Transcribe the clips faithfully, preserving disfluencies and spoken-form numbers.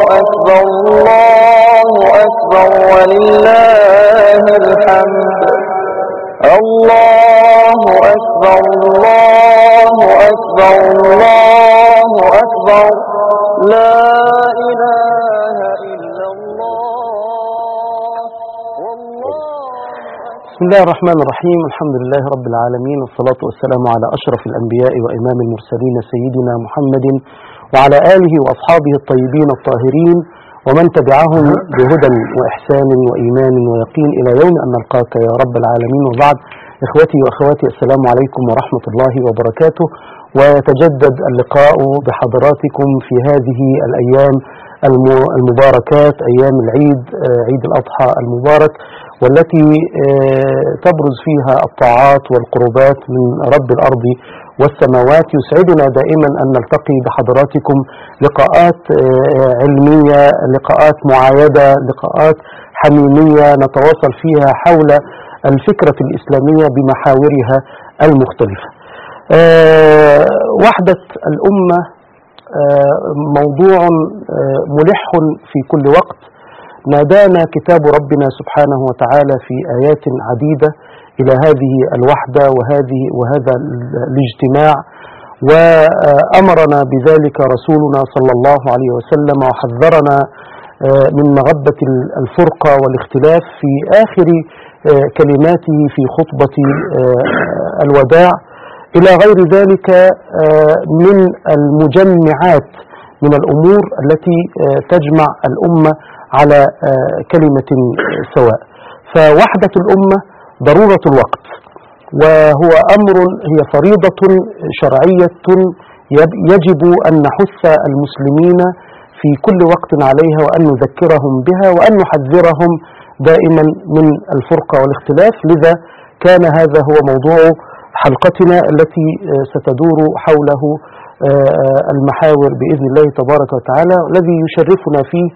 أكبر الله أكبر ولله الحمد. الله أكبر الله أكبر الله أكبر لا إله إلا الله والله. بسم الله الرحمن الرحيم. الحمد لله رب العالمين، والصلاة والسلام على أشرف الأنبياء وإمام المرسلين سيدنا محمد وعلى آله وأصحابه الطيبين الطاهرين ومن تبعهم بهدى وإحسان وإيمان ويقين إلى يوم أن نلقاك يا رب العالمين. وبعد، إخوتي وأخواتي، السلام عليكم ورحمة الله وبركاته. ويتجدد اللقاء بحضراتكم في هذه الأيام المباركات، أيام العيد، عيد الأضحى المبارك، والتي تبرز فيها الطاعات والقربات من رب الأرض والسماوات. يسعدنا دائما أن نلتقي بحضراتكم لقاءات علمية، لقاءات معايدة، لقاءات حميمية نتواصل فيها حول الفكرة الإسلامية بمحاورها المختلفة. وحدة الأمة موضوع ملح في كل وقت. نادانا كتاب ربنا سبحانه وتعالى في آيات عديدة إلى هذه الوحدة وهذه وهذا الاجتماع، وأمرنا بذلك رسولنا صلى الله عليه وسلم، وحذرنا من مغبة الفرقة والاختلاف في آخر كلماته في خطبة الوداع، إلى غير ذلك من المجمعات من الأمور التي تجمع الأمة على كلمة سواء. فوحدة الأمة ضرورة الوقت، وهو أمر هي فريضة شرعية يجب أن نحث المسلمين في كل وقت عليها، وأن نذكرهم بها، وأن نحذرهم دائما من الفرقة والاختلاف. لذا كان هذا هو موضوع حلقتنا التي ستدور حوله المحاور بإذن الله تبارك وتعالى، الذي يشرفنا فيه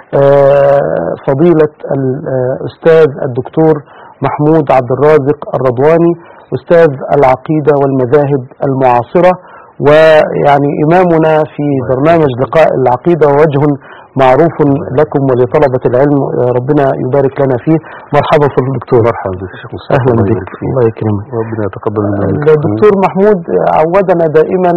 فضيلة الأستاذ الدكتور محمود عبد الرازق الرضواني، أستاذ العقيدة والمذاهب المعاصرة، ويعني إمامنا في برنامج لقاء العقيدة، ووجه معروف لكم ولطلبة العلم، ربنا يبارك لنا فيه. مرحبا في الدكتور. مرحبا بك شيخ مصطفى. أهلا بك، الله يكرمك. ربنا يتقبل منا. الدكتور محمود عودنا دائما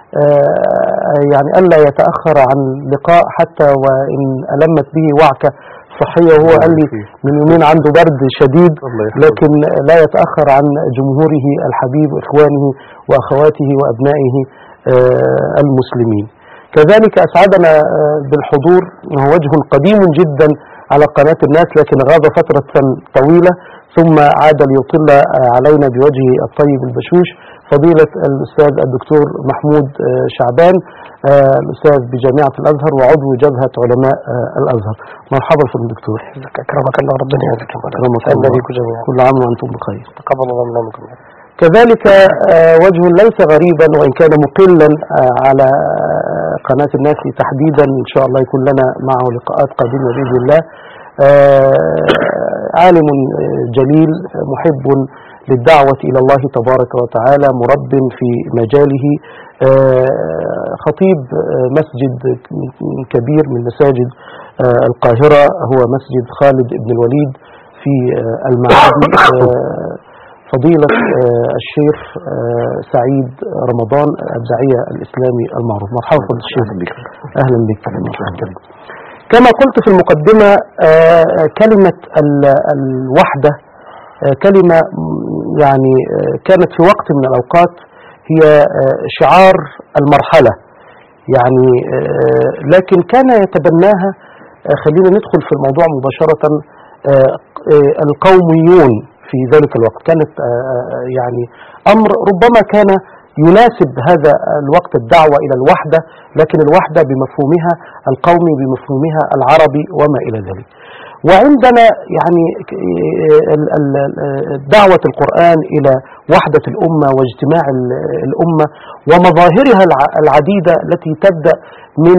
يعني ألا يتأخر عن لقاء حتى وإن ألمت به وعكة صحية، وهو قال لي من يومين عنده برد شديد، لكن لا يتأخر عن جمهوره الحبيب وإخوانه وأخواته وأبنائه المسلمين. كذلك أسعدنا بالحضور، وهو وجه قديم جدا على قناة الناس، لكن غاب فترة طويلة ثم عاد ليطل علينا بوجهه الطيب البشوش، فضيلة الأستاذ الدكتور محمود شعبان، الأستاذ بجامعة الأزهر وعضو جبهة علماء الأزهر. مرحبا في الدكتور. أكرمك الله، ربنا يجزاك خير. كل عام وأنتم بخير. تقبل الله منكم. كذلك وجه ليس غريبا وإن كان مقلا على قناة الناس تحديدا، إن شاء الله يكون لنا معه لقاءات قادمة بإذن الله. عالم جليل محب للدعوة إلى الله تبارك وتعالى، مرب في مجاله، خطيب مسجد كبير من مساجد القاهرة، هو مسجد خالد بن الوليد في المعادي. فضيلة الشيخ سعيد رمضان الداعية الإسلامي المعروف. مرحبا فضيلة الشيخ. أهلا بك. كما قلت في المقدمة، كلمة الوحدة كلمة يعني كانت في وقت من الأوقات هي شعار المرحلة، يعني لكن كان يتبناها، خلينا ندخل في الموضوع مباشرة، القوميون في ذلك الوقت. كانت يعني أمر ربما كان يناسب هذا الوقت الدعوة إلى الوحدة، لكن الوحدة بمفهومها القومي، بمفهومها العربي وما إلى ذلك. وعندنا يعني دعوة القرآن إلى وحدة الأمة واجتماع الأمة ومظاهرها العديدة التي تبدأ من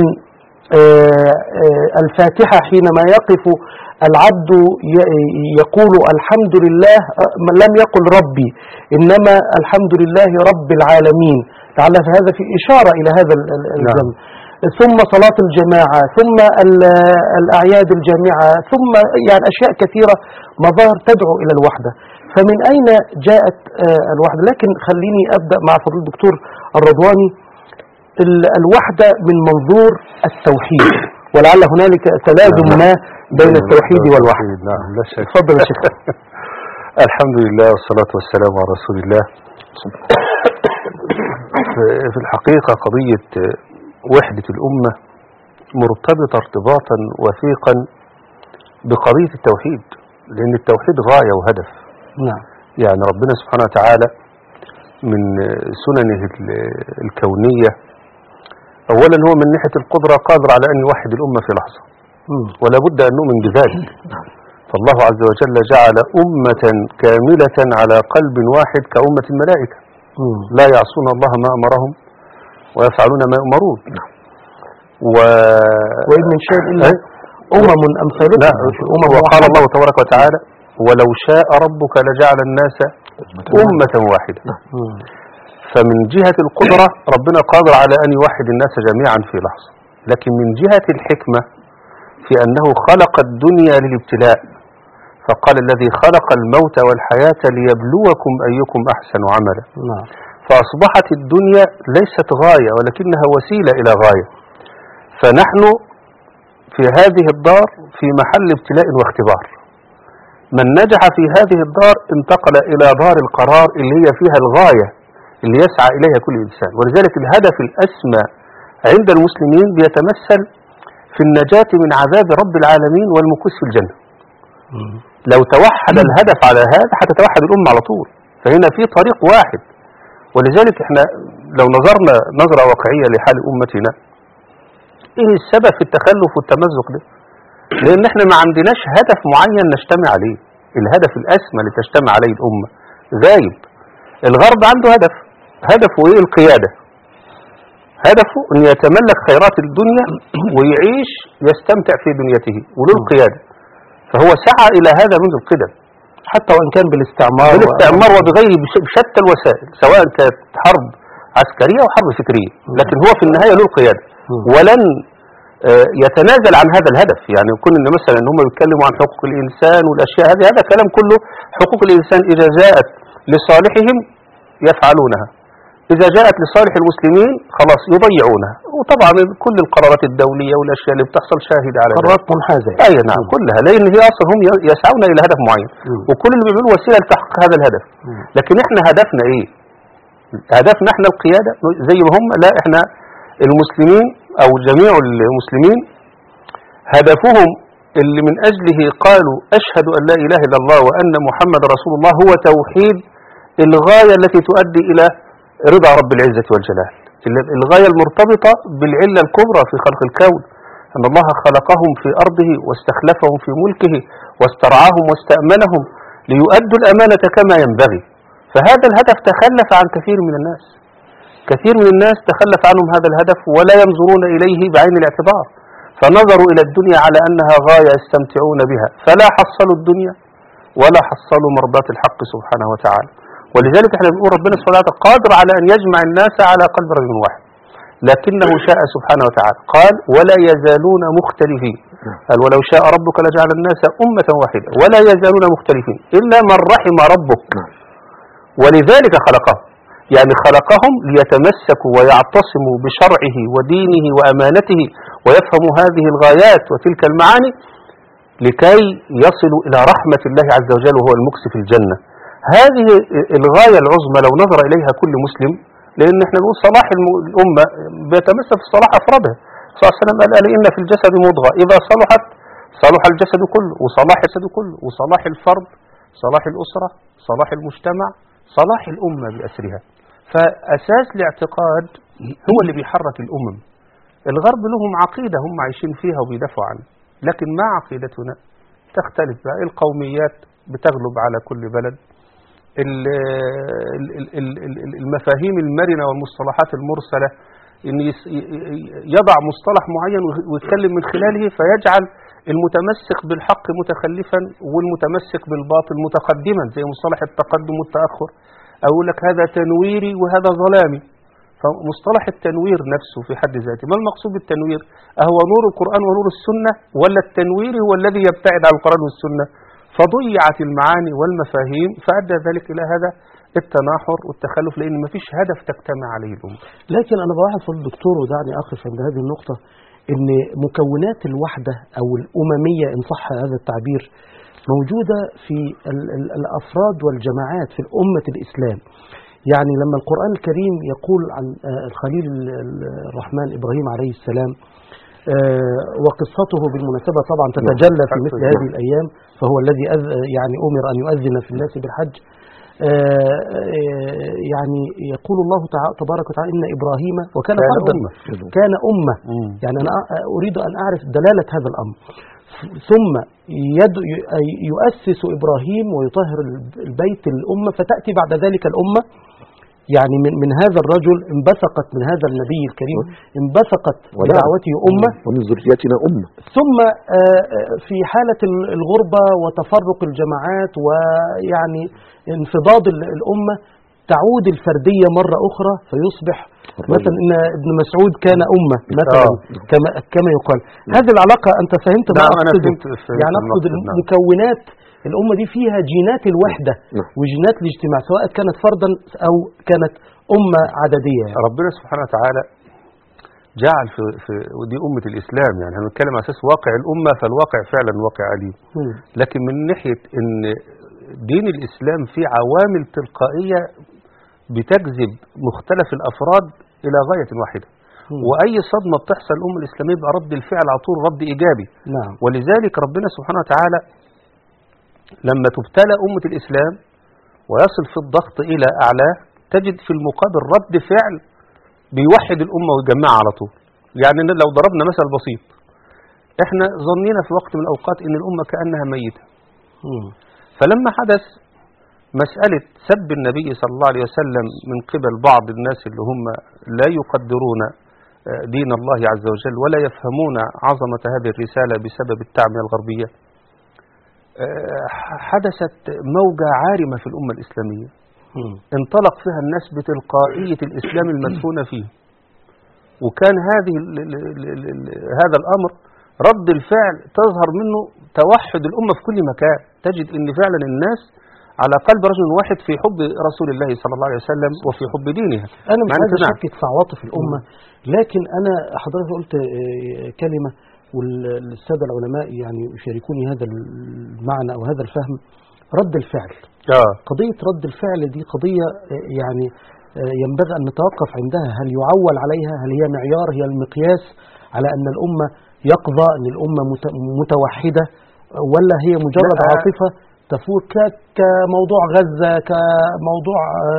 الفاتحة، حينما يقف العبد يقول الحمد لله، لم يقل ربي، إنما الحمد لله رب العالمين، لعل هذا في إشارة إلى هذا الجمع. ثم صلاة الجماعة، ثم الأعياد الجامعة، ثم يعني أشياء كثيرة، مظاهر تدعو إلى الوحدة. فمن أين جاءت الوحدة؟ لكن خليني أبدأ مع فضيلة الدكتور الرضواني. الوحدة من منظور التوحيد، ولعل هنالك تلازم ما بين التوحيد والوحدة. نعم لا شك. تفضل يا شيخ. الحمد لله والصلاة والسلام على رسول الله. في الحقيقة قضية وحدة الأمة مرتبطة ارتباطا وثيقا بقضية التوحيد، لأن التوحيد غاية وهدف. نعم. يعني ربنا سبحانه وتعالى من سننه الكونية أولا هو من ناحية القدرة قادر على أن يوحد الأمة في لحظة، ولا بد أن نؤمن بذلك. فالله عز وجل جعل أمة كاملة على قلب واحد كأمة الملائكة، لا يعصون الله ما أمرهم ويفعلون ما يؤمرون. و... وإن من شيء إلا أمم أمثالكم. وقال الله تبارك وتعالى ولو شاء ربك لجعل الناس أمة واحدة. فمن جهة القدرة ربنا قادر على أن يوحد الناس جميعا في لحظة، لكن من جهة الحكمة في أنه خلق الدنيا للابتلاء، فقال الذي خلق الموت والحياة ليبلوكم أيكم أحسن عملا. فأصبحت الدنيا ليست غاية ولكنها وسيلة إلى غاية. فنحن في هذه الدار في محل ابتلاء واختبار. من نجح في هذه الدار انتقل إلى دار القرار اللي هي فيها الغاية اللي يسعى إليها كل إنسان. ولذلك الهدف الأسمى عند المسلمين بيتمثل في النجاة من عذاب رب العالمين والمكوث في الجنة. لو توحد الهدف على هذا هتتوحد الأمة على طول. فهنا في طريق واحد. ولذلك احنا لو نظرنا نظرة واقعية لحال أمتنا، ايه السبب في التخلف والتمزق ده؟ لأن احنا ما عندناش هدف معين نجتمع عليه. الهدف الأسمى اللي تجتمع عليه الأمة غايب. الغرب عنده هدف، هدفه ايه؟ القيادة. هدفه ان يتملك خيرات الدنيا ويعيش يستمتع في دنيته وله القيادة. فهو سعى إلى هذا منذ القدم، حتى وإن كان بالاستعمار بالاستعمار وبغيره بشتى الوسائل، سواء كانت حرب عسكرية أو حرب فكرية، لكن هو في النهاية له القيادة ولن يتنازل عن هذا الهدف. يعني يكون إن مثلا هم بيتكلموا عن حقوق الإنسان والأشياء هذه، هذا كلام كله حقوق الإنسان إذا جاءت لصالحهم يفعلونها، إذا جاءت لصالح المسلمين خلاص يضيعونها. وطبعا كل القرارات الدولية والأشياء اللي بتحصل شاهد على قرارات منحازة. أي نعم كلها، لأن هي أصلا هم يسعون إلى هدف معين، وكل اللي بيعملوا وسيلة لتحقيق هذا الهدف. لكن إحنا هدفنا إيه؟ هدفنا إحنا القيادة زي ما هم؟ لا، إحنا المسلمين أو جميع المسلمين هدفهم اللي من أجله قالوا أشهد أن لا إله إلا الله وأن محمد رسول الله هو توحيد الغاية التي تؤدي إلى رضا رب العزة والجلال، الغاية المرتبطة بالعلة الكبرى في خلق الكون، أن الله خلقهم في أرضه واستخلفهم في ملكه واسترعاهم واستأمنهم ليؤدوا الأمانة كما ينبغي. فهذا الهدف تخلف عن كثير من الناس، كثير من الناس تخلف عنهم هذا الهدف ولا ينظرون إليه بعين الاعتبار، فنظروا إلى الدنيا على أنها غاية يستمتعون بها، فلا حصلوا الدنيا ولا حصلوا مرضات الحق سبحانه وتعالى. ولذلك احنا بنقول ربنا سبحانه وتعالى قادر على أن يجمع الناس على قلب رجل واحد، لكنه شاء سبحانه وتعالى. قال ولا يزالون مختلفين، قال ولو شاء ربك لجعل الناس أمة واحدة ولا يزالون مختلفين إلا من رحم ربك. ولذلك خلقهم، يعني خلقهم ليتمسكوا ويعتصموا بشرعه ودينه وأمانته ويفهموا هذه الغايات وتلك المعاني لكي يصلوا إلى رحمة الله عز وجل وهو المكس في الجنة. هذه الغاية العظمى لو نظر إليها كل مسلم، لأن احنا نقول صلاح الأمة بيتمثل في صلاح أفرادها. صلى الله عليه وسلم قال إن في الجسد مضغة إذا صلحت صلح الجسد كله، وصلاح الجسد كله، وصلاح الفرد صلاح الأسرة، صلاح المجتمع، صلاح الأمة بأسرها. فأساس الاعتقاد هو اللي بيحرك الأمم. الغرب لهم عقيدة هم عايشين فيها وبيدافعوا عنها، لكن ما عقيدتنا تختلف بقى. القوميات بتغلب على كل بلد، المفاهيم المرنة والمصطلحات المرسلة، إن يضع مصطلح معين ويتكلم من خلاله فيجعل المتمسك بالحق متخلفا والمتمسك بالباطل متقدما، زي مصطلح التقدم والتأخر. أقول لك هذا تنويري وهذا ظلامي، فمصطلح التنوير نفسه في حد ذاته، ما المقصود بالتنوير؟ أهو نور القرآن ونور السنة، ولا التنوير هو الذي يبتعد عن القرآن والسنة؟ فضيعت المعاني والمفاهيم، فأدى ذلك إلى هذا التناحر والتخلف، لأن ما فيش هدف تجتمع عليه الأمة. لكن أنا بلاحظ الدكتور، ودعني أقف عند هذه النقطة، إن مكونات الوحدة أو الأممية إن صح هذا التعبير موجودة في ال ال الأفراد والجماعات في الأمة الإسلام. يعني لما القرآن الكريم يقول عن الخليل الرحمن إبراهيم عليه السلام، وقصته بالمناسبة طبعا تتجلى في مثل هذه الأيام، فهو الذي يعني أمر أن يؤذن في الناس بالحج. يعني يقول الله تبارك وتعالى إن إبراهيم وكان فردا كان أمة. يعني أنا أريد أن أعرف دلالة هذا الأمر. ثم يؤسس إبراهيم ويطهر البيت الأمة، فتأتي بعد ذلك الأمة. يعني من, من هذا الرجل انبثقت، من هذا النبي الكريم انبثقت بدعوته أمة، ومن ذريتنا أمة. ثم في حالة الغربة وتفرق الجماعات ويعني انفضاض الأمة تعود الفردية مرة أخرى، فيصبح مثلا إن ابن مسعود كان أمة مثلا كما كما يقال. هذه العلاقة أنت فهمت ما أقصد؟ يعني أقصد المكونات الأمة دي فيها جينات الوحدة وجينات الاجتماع، سواء كانت فردا أو كانت أمة عددية. يعني ربنا سبحانه وتعالى جعل في, في ودي أمة الإسلام، يعني هنتكلم على أساس واقع الأمة، فالواقع فعلا واقع أليم. لكن من ناحية إن دين الإسلام فيه عوامل تلقائية بتجذب مختلف الأفراد إلى غاية واحدة، وأي صدمة بتحصل الأمة الإسلامية يبقى رد الفعل على طول رد إيجابي. نعم. ولذلك ربنا سبحانه وتعالى لما تبتلى أمة الإسلام ويصل في الضغط إلى أعلاه، تجد في المقابل رد فعل بيوحد الأمة ويجمعها على طول. يعني لو ضربنا مثل بسيط، احنا ظنينا في وقت من الأوقات إن الأمة كأنها ميتة، فلما حدث مسألة سب النبي صلى الله عليه وسلم من قبل بعض الناس اللي هم لا يقدرون دين الله عز وجل ولا يفهمون عظمة هذه الرسالة بسبب التعمية الغربية، حدثت موجة عارمة في الأمة الإسلامية انطلق فيها الناس بتلقائية الإسلام المدفونة فيه، وكان هذه ال ال ال ال هذا الأمر رد الفعل تظهر منه توحد الأمة في كل مكان. تجد أن فعلا الناس على قلب رجل واحد في حب رسول الله صلى الله عليه وسلم وفي حب دينها. أنا مش عايز أشكك في عواطف الأمة، لكن أنا حضرتك قلت كلمة والسادة العلماء يعني يشاركوني هذا المعنى أو هذا الفهم، رد الفعل. آه. قضية رد الفعل دي قضية يعني ينبغي أن نتوقف عندها. هل يعول عليها؟ هل هي معيار، هي المقياس على أن الأمة يقظة، أن الأمة متوحدة، ولا هي مجرد عاطفة تفوت كموضوع غزة، كموضوع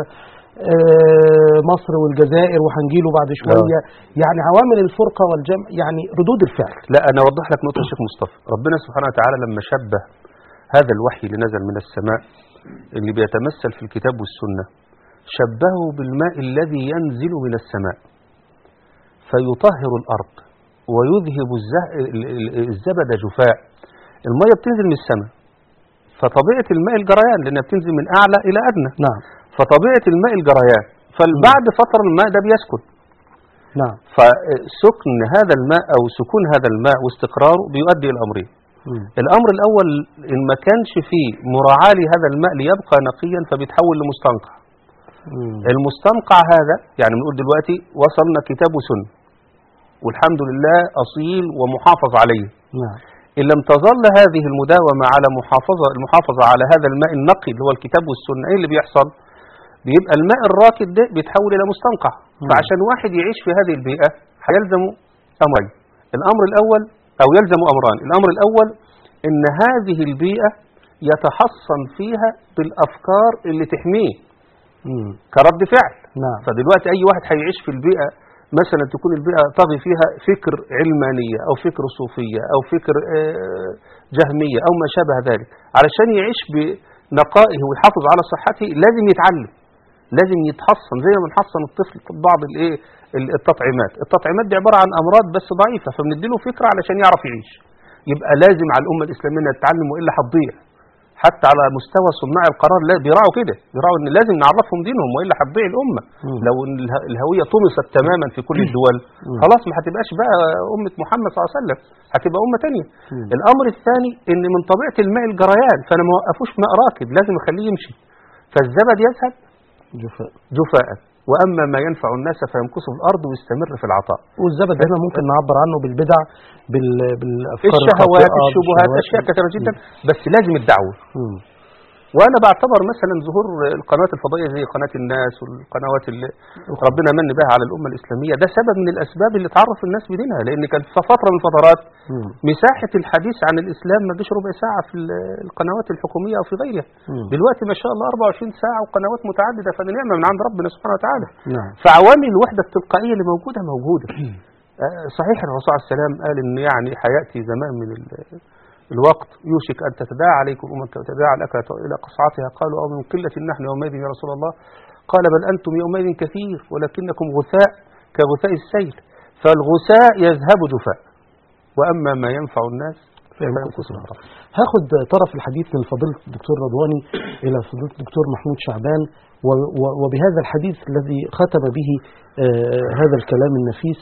مصر والجزائر وهنجيله بعد شوية؟ يعني عوامل الفرقة والجمع، يعني ردود الفعل. لا، أنا أوضح لك نقطة الشيخ مصطفى. ربنا سبحانه وتعالى لما شبه هذا الوحي اللي نزل من السماء اللي بيتمثل في الكتاب والسنة، شبهه بالماء الذي ينزل من السماء فيطهر الأرض ويذهب الزبد جفاء. المية بتنزل من السماء، فطبيعة الماء الجريان، لأنها بتنزل من أعلى إلى أدنى. نعم. فطبيعة الماء الجريان، فبعد فترة الماء ده بيسكن. نعم. فسكن هذا الماء أو سكون هذا الماء واستقراره بيؤدي إلى أمرين. الأمر الأول، إن ما كانش فيه مراعاة لهذا الماء ليبقى نقيا فبيتحول لمستنقع. مم. المستنقع هذا يعني بنقول دلوقتي وصلنا كتاب وسنة والحمد لله أصيل ومحافظ عليه. نعم. إن لم تظل هذه المداومة على محافظة المحافظة على هذا الماء النقي اللي هو الكتاب والسنة، إيه اللي بيحصل؟ بيبقى الماء الراكد ده بيتحول إلى مستنقع. مم. فعشان واحد يعيش في هذه البيئة هيلزم أمرين. الأمر الأول أو يلزم أمران. الأمر الأول إن هذه البيئة يتحصن فيها بالأفكار اللي تحميه مم. كرد فعل. نعم. فدلوقتي أي واحد هيعيش في البيئة مثلا تكون البيئة طاغي فيها فكر علمانية أو فكر صوفية أو فكر جهمية أو ما شابه ذلك، علشان يعيش بنقائه ويحافظ على صحته لازم يتعلم، لازم يتحصن زي ما بنحصن الطفل بعض الايه التطعيمات. التطعيمات دي عبارة عن أمراض بس ضعيفة، فبنديله فكرة علشان يعرف يعيش. يبقى لازم على الأمة الإسلامية تتعلم وإلا هتضيع. حتى على مستوى صناع القرار لا بيراعوا كده، بيراعوا ان لازم نعرفهم دينهم والا هتضيع الامه. مم. لو ان اله- الهويه طمست تماما في كل الدول خلاص ما هتبقاش بقى امه محمد صلى الله عليه وسلم، هتبقى امه ثانيه. مم. الامر الثاني ان من طبيعه الماء الجريان، فانا ما وقفوش ماء راكد، لازم اخليه يمشي. فالزبد يذهب جفاء. جفاء، واما ما ينفع الناس فيمكث في الارض ويستمر في العطاء. والزبد هنا ممكن نعبر عنه بالبدع، بال... بالافكار الشهوات، الخاطئة، الشبهات، بالشهوات. اشياء كثيره جدا، بس لازم الدعوه. مم. وانا بعتبر مثلا ظهور القنوات الفضائيه زي قناه الناس والقنوات اللي ربنا من بها على الامه الاسلاميه ده سبب من الاسباب اللي تعرف الناس بدينها، لان كان في فتره من الفترات مم. مساحه الحديث عن الاسلام ما جيش ربع ساعه في ال- القنوات الحكوميه او في غيرها. مم. دلوقتي ما شاء الله أربعة وعشرين ساعه وقنوات متعدده، فدي نعمه من عند ربنا سبحانه وتعالى. نعم. فعوامل الوحده التلقائيه اللي موجوده موجوده. آه، صحيح الرسول عليه السلام قال ان يعني حياتي زمان من ال- الوقت يوشك أن تتداعى عليكم أمم تتداعى الأكلة إلى قصعتها، قالوا أو من قلة نحن يومئذ يا رسول الله، قال بل أنتم يومئذ كثير ولكنكم غثاء كغثاء السيل، فالغثاء يذهب جفاء، وأما ما ينفع الناس فيمكث في الأرض. هاخد طرف الحديث من فضيلة الدكتور رضواني إلى فضيلة الدكتور محمود شعبان، و- و- وبهذا الحديث الذي ختم به آه، هذا الكلام النفيس.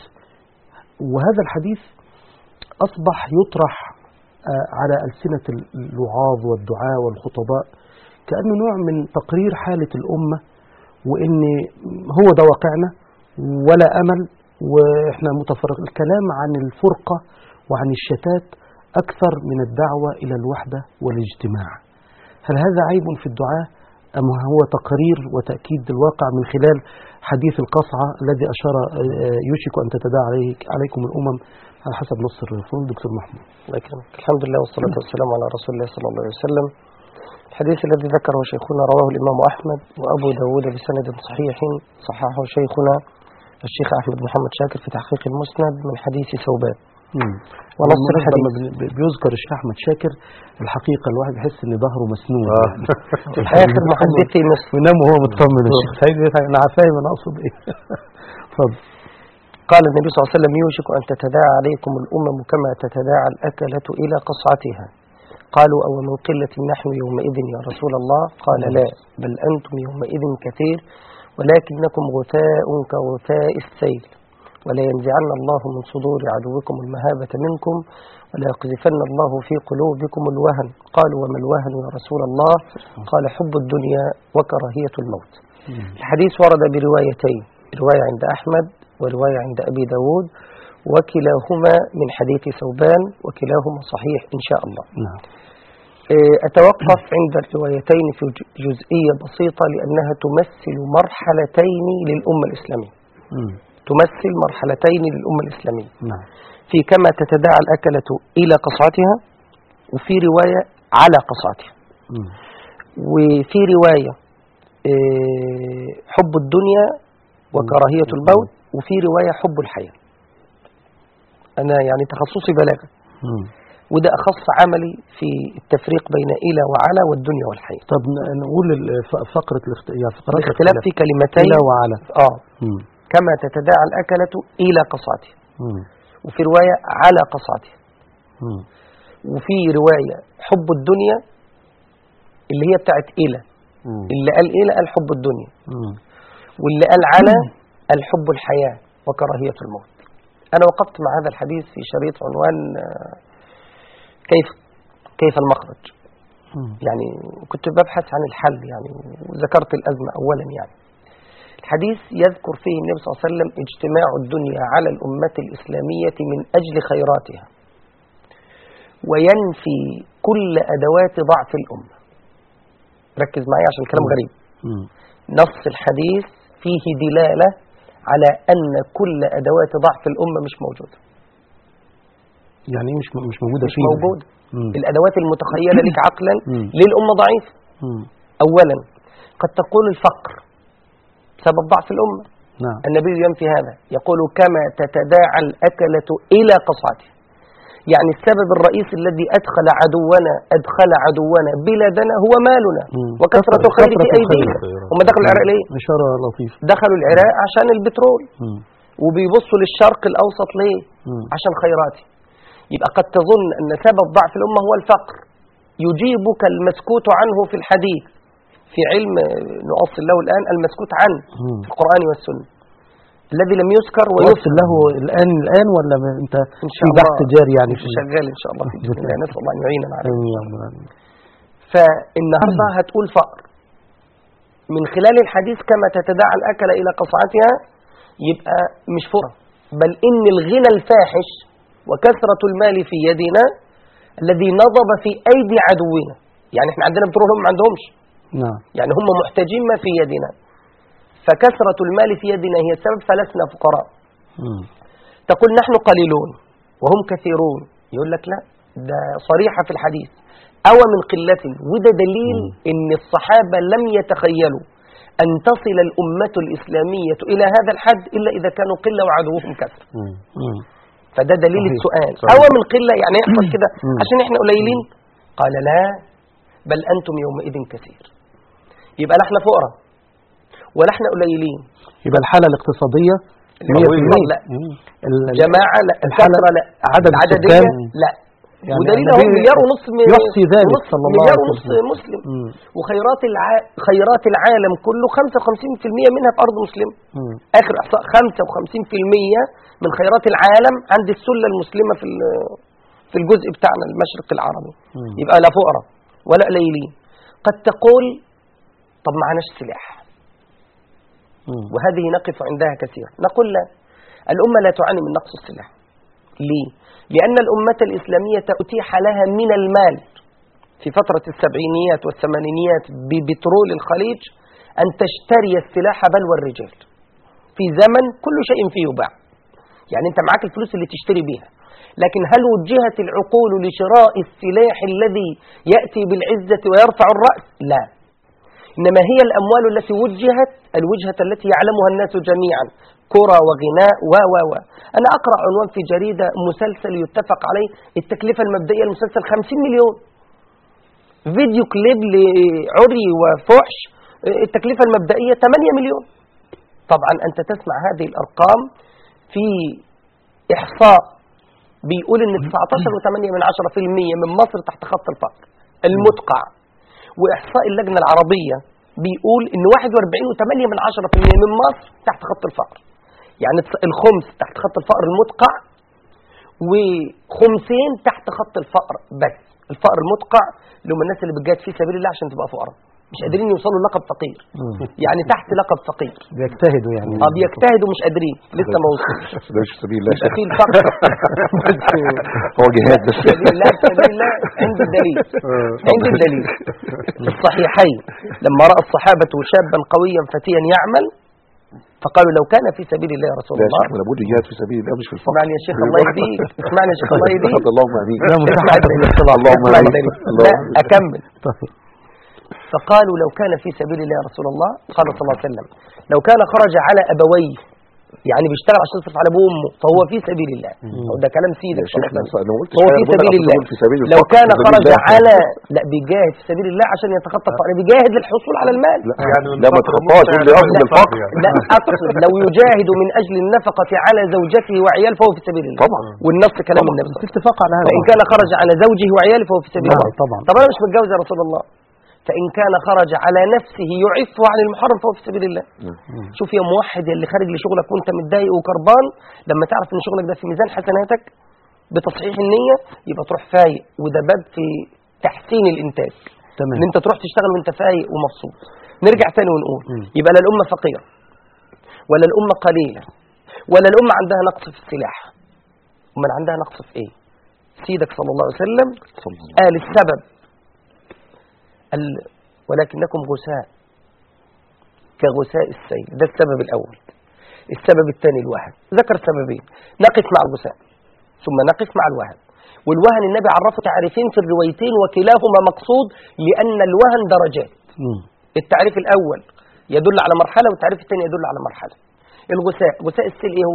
وهذا الحديث أصبح يطرح آه، على ألسنة الوعاظ والدعاء والخطباء كأنه نوع من تقرير حالة الأمة، وإن هو ده واقعنا ولا أمل وإحنا متفرق. الكلام عن الفرقة وعن الشتات أكثر من الدعوة إلى الوحدة والاجتماع. هل هذا عيب في الدعاء أم هو تقرير وتأكيد الواقع من خلال حديث القصعة الذي أشار آه، يوشك أن تتداعى عليك- عليكم الأمم على حسب نص الرسول؟ دكتور محمود. الله يكرمك. الحمد لله والصلاة والسلام على رسول الله صلى الله عليه وسلم. الحديث الذي ذكره شيخنا رواه الإمام أحمد وأبو داود بسند صحيح، صححه شيخنا الشيخ أحمد محمد شاكر في تحقيق المسند من حديث ثوبان. ونص بالمناسبة الحديث لما بي- بيذكر الشيخ أحمد شاكر الحقيقة الواحد يحس إن ظهره مسنود. آه. آخر محدثي مصر. وينام وهو مطمن. الشيخ سعيد أنا فاهم أنا أقصد إيه. اتفضل. قال النبي صلى الله عليه وسلم يوشك أن تتداعى عليكم الأمم كما تتداعى الأكلة إلى قصعتها. قالوا أو من قلة نحن يومئذ يا رسول الله؟ قال لا بل أنتم يومئذ كثير ولكنكم غثاء كغثاء السيل، ولا ينزعن الله من صدور عدوكم المهابة منكم ولا يقذفن الله في قلوبكم الوهن. قالوا وما الوهن يا رسول الله؟ قال حب الدنيا وكراهية الموت. الحديث ورد بروايتين، رواية عند أحمد ورواية عند أبي داود، وكلاهما من حديث ثوبان وكلاهما صحيح إن شاء الله. نعم. أتوقف عند الروايتين في جزئية بسيطة لأنها تمثل مرحلتين للأمة الإسلامية. مم. تمثل مرحلتين للأمة الإسلامية. نعم. في كما تتداعى الأكلة إلى قصعتها، وفي رواية على قصعتها، مم. وفي رواية حب الدنيا وكراهية الموت، وفي رواية حب الحياة. أنا يعني تخصصي بلاغة، مم. وده أخص عملي في التفريق بين إلى وعلى والدنيا والحياة. طب ن- نقول ال- ف- فقرة الاخت... يعني فقرات الاختلاف في كلمتين إلى وعلى. آه مم. كما تتداعى الأكلة إلى قصعتها، مم. وفي رواية على قصعتها، مم. وفي رواية حب الدنيا اللي هي بتاعت إلى، مم. اللي قال إلى قال حب الدنيا، مم. واللي قال على قال حب الحياة وكراهية الموت. أنا وقفت مع هذا الحديث في شريط عنوان آه، كيف كيف المخرج. مم. يعني كنت ببحث عن الحل يعني، وذكرت الأزمة أولا. يعني الحديث يذكر فيه النبي صلى الله عليه وسلم اجتماع الدنيا على الأمة الإسلامية من أجل خيراتها، وينفي كل أدوات ضعف الأمة. ركز معي عشان الكلام غريب. مم. نص الحديث فيه دلالة على أن كل أدوات ضعف الأمة مش موجودة. يعني إيه مش م- مش موجودة مش فيه؟ موجودة. مم. الأدوات المتخيلة لك عقلا مم. ليه الأمة ضعيفة؟ مم. أولا قد تكون الفقر سبب ضعف الأمة. نعم. النبي ينفي هذا، يقول كما تتداعى الأكلة إلى قصعتها. يعني السبب الرئيس الذي أدخل عدونا أدخل عدونا بلادنا هو مالنا مم. وكثرة كثرة- الخير في كثرة أيدينا. الخير. هم دخلوا العراق ليه؟ إشارة لطيفة. دخلوا العراق عشان البترول، مم. وبيبصوا للشرق الأوسط ليه؟ مم. عشان خيراتي. يبقى قد تظن أن سبب ضعف الأمة هو الفقر، يجيبك المسكوت عنه في الحديث، في علم نؤصل له الآن المسكوت عنه في القرآن والسنة الذي لم يذكر ويوصل له الآن الآن ولا انت في بحث جاري يعني في شغال ان شاء الله في بإذن الله، نسأل الله ان يعيننا عليه. آمين. فالنهارده هتقول فقر من خلال الحديث كما تتداعى الأكلة إلى قصعتها، يبقى مش فقر، بل إن الغنى الفاحش وكثرة المال في يدنا الذي نضب في أيدي عدونا. يعني احنا عندنا بترول، هم ما عندهمش. نعم. يعني هم محتاجين ما في يدنا، فكثرة المال في يدنا هي السبب، فلسنا فقراء. مم. تقول نحن قليلون وهم كثيرون، يقول لك لا، ده صريحة في الحديث، أو من قلة. وده دليل إن الصحابة لم يتخيلوا أن تصل الأمة الإسلامية إلى هذا الحد إلا إذا كانوا قلة وعدوهم كثر. فده دليل صحيح. السؤال، صحيح. أو من قلة يعني يحصل كده عشان إحنا قليلين؟ قال لا، بل أنتم يومئذ كثير. يبقى لا احنا فقراء ولا احنا قليلين، يبقى الحالة الاقتصادية مية في المية. لا جماعة، لا الكثرة، لا عدد العددية، السكان لا. يعني ودليل هو مليار ونص يحصي ذلك صلى الله مليار عليه ونص وسلم. مسلم. مم. وخيرات الع... خيرات العالم كله خمسة وخمسين بالمئة منها في أرض مسلمة. مم. آخر إحصاء خمسة وخمسين بالمئة من خيرات العالم عند السلة المسلمة في في الجزء بتاعنا المشرق العربي. مم. يبقى لا فقراء ولا قليلين. قد تقول طب معناش سلاح، مم. وهذه نقف عندها كثير. نقول لا، الأمة لا تعاني من نقص السلاح. ليه؟ لأن الأمة الإسلامية أتيح لها من المال في فترة السبعينيات والثمانينيات ببترول الخليج أن تشتري السلاح بل والرجال في زمن كل شيء فيه يباع. يعني أنت معاك الفلوس اللي تشتري بيها، لكن هل وجهت العقول لشراء السلاح الذي يأتي بالعزة ويرفع الرأس؟ لا، إنما هي الأموال التي وجهت الوجهة التي يعلمها الناس جميعا، كرة وغناء و و و أنا أقرأ عنوان في جريدة مسلسل يتفق عليه التكلفة المبدئية المسلسل خمسين مليون، فيديو كليب لعري وفحش التكلفة المبدئية ثمانية مليون. طبعا أنت تسمع هذه الأرقام في إحصاء بيقول إن تسعة عشر فاصلة ثمانية بالمئة من مصر تحت خط الفقر المدقع، وإحصاء اللجنة العربية بيقول إن واحد وأربعين فاصلة ثمانية بالمئة من مصر تحت خط الفقر، يعني الخمس تحت خط الفقر المدقع وخمسين تحت خط الفقر. بس الفقر المدقع اللي هم الناس اللي بتجاهد في سبيل الله عشان تبقى فقراء، مش قادرين يوصلوا للقب فقير، يعني تحت لقب فقير، بيجتهدوا يعني اه بيجتهدوا مش قادرين لسه ما وصلوش. ده مش سبيل الله، في الفقر هو جهاد بس. سبيل الله سبيل الله عند الدليل، عند الدليل الصحيحين لما رأى الصحابة شابا قويا فتيا يعمل فقالوا لو كان في سبيل الله يا رسول الله. لا لابد جهاد في سبيل الله مش في الفقر. اسمعني يا شيخ الله يهديك، اسمعني يا شيخ الله يهديك. اللهم امين. لا مساعدة اللهم امين. لا اكمل. فقالوا لو كان في سبيل الله يا رسول الله، قال صلى الله عليه وسلم لو كان خرج على ابويه، يعني بيشتغل عشان يصرف على ابوه وامه، فهو في سبيل الله. وده كلام سيدك صلى الله عليه وسلم، هو في سبيل الله. لو كان خرج على لا بيجاهد في سبيل الله عشان يتخطى الفقر، بيجاهد للحصول على المال. لا يعني لا ما تخطاش قصد الفقر. لا اقصد لو يجاهد من اجل النفقة على زوجته وعياله فهو في سبيل الله طبعا، والنص كلام النبي صلى الله عليه وسلم اتفاق على هذا. فإن كان خرج على زوجه وعياله فهو في سبيل الله. طبعا. طب انا مش متجوز يا رسول الله، فإن كان خرج على نفسه يعفه عن المحرم فهو في سبيل الله. شوف يا موحد اللي خارج لشغلك وانت متضايق وكربان، لما تعرف ان شغلك ده في ميزان حسناتك بتصحيح النية يبقى تروح فايق، وده باب في تحسين الانتاج. تمام. ان انت تروح تشتغل وانت فايق ومبسوط. نرجع تاني ونقول م. يبقى لا الأمة فقيرة ولا الأمة قليلة ولا الأمة عندها نقص في السلاح. امال عندها نقص في ايه؟ سيدك صلى الله عليه وسلم قال السبب ال... ولكنكم غثاء كغثاء السيل، ده السبب الأول. السبب الثاني الوهن، ذكر سببين، نقف مع الغثاء ثم نقف مع الوهن. والوهن النبي عرفه تعريفين في الروايتين وكلاهما مقصود، لأن الوهن درجات. التعريف الأول يدل على مرحلة والتعريف الثاني يدل على مرحلة. الغثاء، غثاء السيل ايه هو؟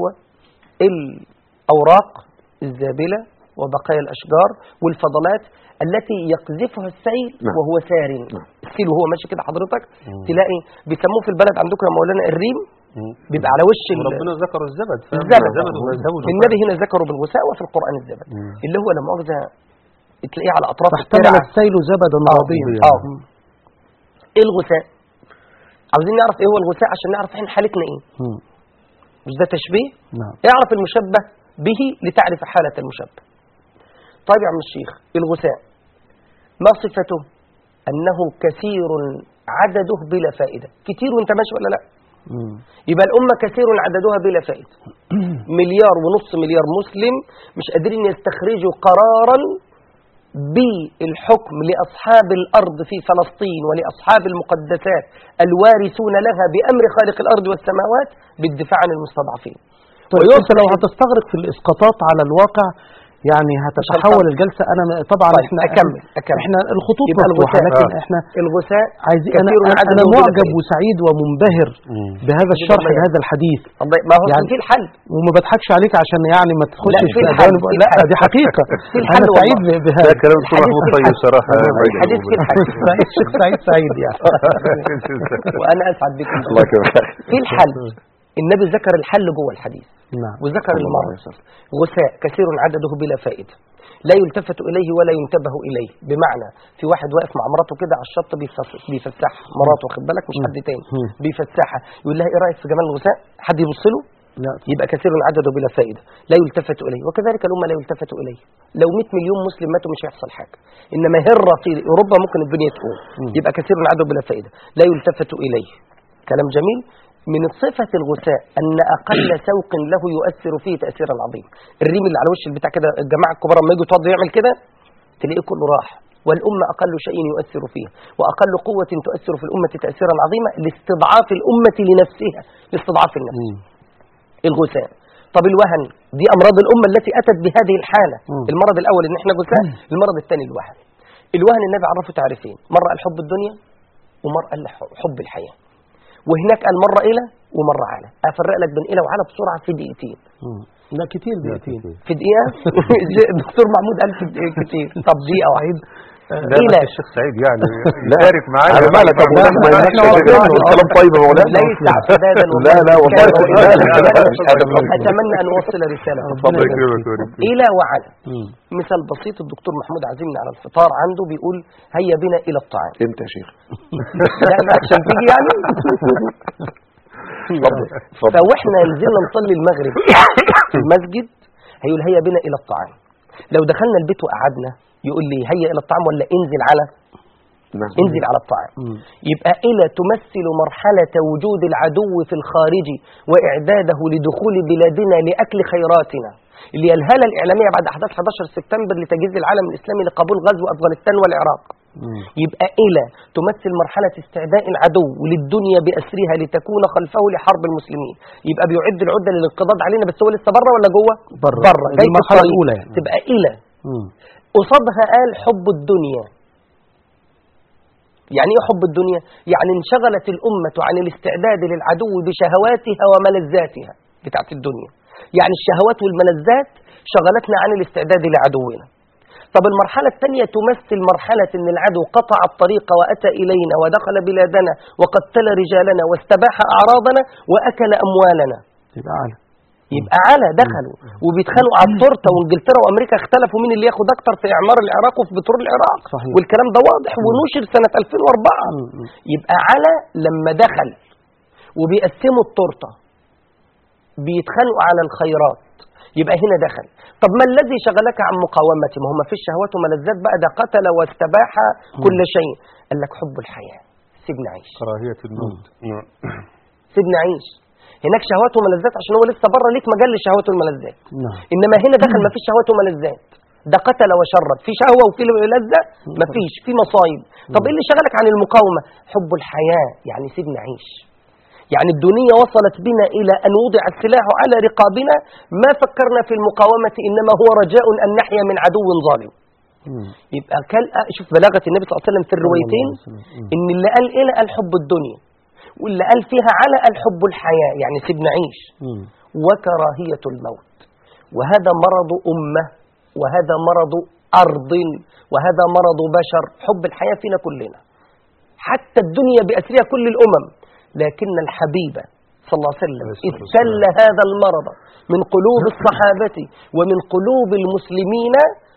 الأوراق الزابلة وبقايا الأشجار والفضلات التي يقذفها السيل وهو سار. السيل وهو ماشي كده حضرتك تلاقي بيسموه في البلد عندكم يا مولانا الريم، بيبقى على وش ربنا ذكر الزبد. الزبد النبي هنا ذكره بالغثاء وفي القرآن الزبد، اللي هو لما أخذ بتلاقيه على اطراف فاحتمل الترعه. السيل زبدا آه. رابيا. اه ايه الغثاء؟ عاوزين نعرف ايه هو الغثاء عشان نعرف احنا حالتنا ايه. مم. مش ده تشبيه؟ نعم. اعرف المشبه به لتعرف حالة المشبه. طيب يا عم الشيخ، الغثاء ما صفته؟ أنه كثير عدده بلا فائدة. كتير وانت ماشي ولا لا؟ مم. يبقى الأمة كثير عددها بلا فائدة. مليار ونص مليار مسلم مش قادرين يستخرجوا قرارا بالحكم لأصحاب الأرض في فلسطين ولأصحاب المقدسات الوارثون لها بأمر خالق الأرض والسماوات بالدفاع عن المستضعفين. طيب انت لو هتستغرق في الاسقاطات على الواقع يعني هتتحول الجلسة. انا طبعا طيب احنا أكمل أكمل احنا الخطوط يبقى مفتوحة، الغثاء لكن آه. احنا الغثاء عايزين انا كثير انا, عدده أنا بلا معجب فائدة. وسعيد ومنبهر بهذا الشرح لهذا الحديث. الله- ما هو يعني في الحل. وما بضحكش عليك عشان يعني ما تخشش لا، في في الحل، أجوانب. في لا الحل. دي حقيقة. في الحل انا سعيد والله. بهذا ده كلام دكتور الحديث محمود في طيب الحل. صراحة. الحديث في الحل. الشيخ سعيد سعيد يعني. وأنا أسعد بكم. الله يكرمك. في الحل النبي ذكر الحل جوه الحديث نعم. وذكر المرض. غثاء كثير عدده بلا فائدة لا يلتفت إليه ولا ينتبه إليه. بمعنى في واحد واقف مع مراته كده على الشط بيفسحها مراته، واخد بالك، مش حد تاني، بيفسحها، يقول لها إيه رأيك في جمال الغثاء؟ حد يبص له؟ لا. يبقى كثير عدده بلا فائدة لا يلتفت إليه. وكذلك الأمة لا يلتفت إليه. لو مئة مليون مسلم ماتوا مش هيحصل حاجة، إنما هرة في أوروبا ممكن الدنيا تقوم. يبقى كثير عدده بلا فائدة لا يلتفت إليه. كلام جميل. من صفة الغثاء أن أقل سوق له يؤثر فيه تأثيرا عظيما. الريم اللي على وش البتاع كده، الجماعة الكبار لما يجوا يتوضوا يعمل كده تلاقيه كله راح. والأمة أقل شيء يؤثر فيها وأقل قوة تؤثر في الأمة تأثيرا عظيما لاستضعاف الأمة لنفسها، لاستضعاف النفس. الغثاء. طب الوهن، دي أمراض الأمة التي أتت بهذه الحالة. المرض الأول إن إحنا غثاء، المرض الثاني الوهن. الوهن النبي عرفه تعريفين، مرة قال حب الدنيا ومرة قال حب الحياة. وهناك قال مرة إلى ومرة على. أفرق لك بين إلى وعلى بسرعة في دقيقتين. لا كتير دقيقتين. في دقيقة. الدكتور محمود قال في دقيقة كتير. طب دقيقة واحد. إلى الشيخ سعيد يعني يشارك معايا. على مالك أبو نعم ما ينهكش كلام طيب يا مولانا. ليس اعتدادا. لا لا والله أتمنى أن أوصل رسالة. إلى وعلى. مثال بسيط، الدكتور محمود عازمنا على الفطار عنده بيقول هيا بنا إلى الطعام. أنت يا شيخ. لا لا عشان تيجي يعني. فوإحنا نزلنا نصلي المغرب في المسجد هيقول هيا بنا إلى الطعام. لو دخلنا البيت وقعدنا يقول لي هيا إلى الطعام ولا انزل على انزل على الطعام. يبقى إلى تمثل مرحلة وجود العدو في الخارج وإعداده لدخول بلادنا لأكل خيراتنا، اللي هي الهالة الإعلامية بعد أحداث أحد عشر سبتمبر لتجهيز العالم الإسلامي لقبول غزو أفغانستان والعراق. يبقى إلى تمثل مرحلة استعداء العدو للدنيا بأسرها لتكون خلفه لحرب المسلمين. يبقى بيعد العدة للانقضاض علينا، بس هو لسه بره ولا جوه؟ بره. بره. دي المرحلة الأولى يعني. تبقى إلى. قصادها قال حب الدنيا. يعني ايه حب الدنيا؟ يعني انشغلت الأمة عن الاستعداد للعدو بشهواتها وملذاتها بتاعت الدنيا. يعني الشهوات والملذات شغلتنا عن الاستعداد لعدونا. طب المرحلة الثانية تمثل مرحلة ان العدو قطع الطريق وأتى إلينا ودخل بلادنا وقتل رجالنا واستباح أعراضنا وأكل أموالنا. يبقى على يبقى على دخلوا وبيتخانقوا على التورته، وانجلترا وامريكا اختلفوا مين اللي ياخد اكتر في اعمار العراق وفي بترول العراق. صحيح. والكلام ده واضح ونشر سنه ألفين وأربعة. يبقى على لما دخل وبيقسموا التورته بيتخانقوا على الخيرات، يبقى هنا دخل. طب ما الذي شغلك عن مقاومتي؟ ما هو ما فيش شهوات وملذات بقى، ده قتل واستباح كل شيء. قال لك حب الحياه، سيبني عيش. كراهيه الموت. سيبني عيش. هناك شهوات وملذات عشان هو لسه بره ليك مجال للشهوات والملذات. نعم. انما هنا دخل ما فيش شهوات وملذات، ده قتل وشرد. في شهوه وفي لذه؟ ما فيش، في مصايب. طب ايه اللي شغلك عن المقاومه؟ حب الحياه، يعني سيبني عيش. يعني الدنيا وصلت بنا الى ان وضع السلاح على رقابنا، ما فكرنا في المقاومه، انما هو رجاء ان نحيا من عدو ظالم. يبقى كان شوف بلاغه النبي صلى الله عليه وسلم في الروايتين، ان اللي قال الى قال حب الدنيا، واللي قال فيها على الحب الحياة، يعني سيبنا عيش. وكراهية الموت. وهذا مرض أمة، وهذا مرض أرض، وهذا مرض بشر. حب الحياة فينا كلنا، حتى الدنيا بأسرها كل الأمم، لكن الحبيب صلى الله عليه وسلم ابتل هذا المرض من قلوب الصحابة ومن قلوب المسلمين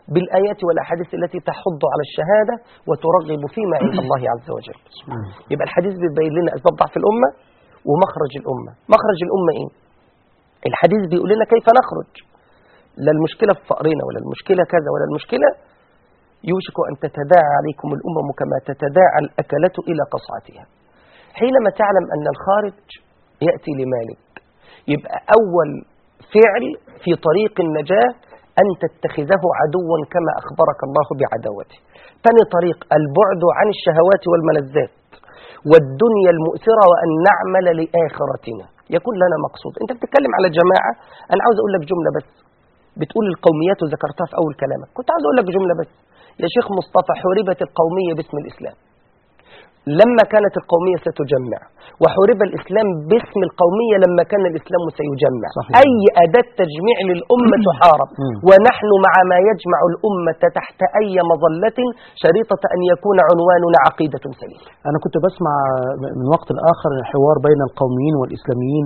بالآيات والأحاديث التي تحض على الشهادة وترغب فيما عند الله عز وجل. يبقى الحديث بيبين لنا أسباب ضعف الأمة ومخرج الأمة. مخرج الأمة إيه؟ الحديث بيقول لنا كيف نخرج. لا المشكلة في فقرنا ولا المشكلة كذا ولا المشكلة. يوشك أن تتداعى عليكم الأمم كما تتداعى الأكلة إلى قصعتها. حينما تعلم أن الخارج يأتي لمالك، يبقى أول فعل في طريق النجاة أن تتخذه عدوا كما أخبرك الله بعداوته. ثاني طريق البعد عن الشهوات والملذات والدنيا المؤثرة، وأن نعمل لآخرتنا يكون لنا مقصود. أنت بتتكلم على جماعة، أنا عاوز أقول لك جملة بس، بتقول القوميات وذكرتها في أول كلامك، كنت عاوز أقول لك جملة بس يا شيخ مصطفى. حوربت القومية باسم الإسلام لما كانت القومية ستجمع، وحورب الإسلام باسم القومية لما كان الإسلام سيجمع. صحيح. أي أداة تجميع للأمة تحارب، ونحن مع ما يجمع الأمة تحت أي مظلة شريطة أن يكون عنواننا عقيدة سليمة. أنا كنت بسمع من وقت لآخر حوار بين القوميين والإسلاميين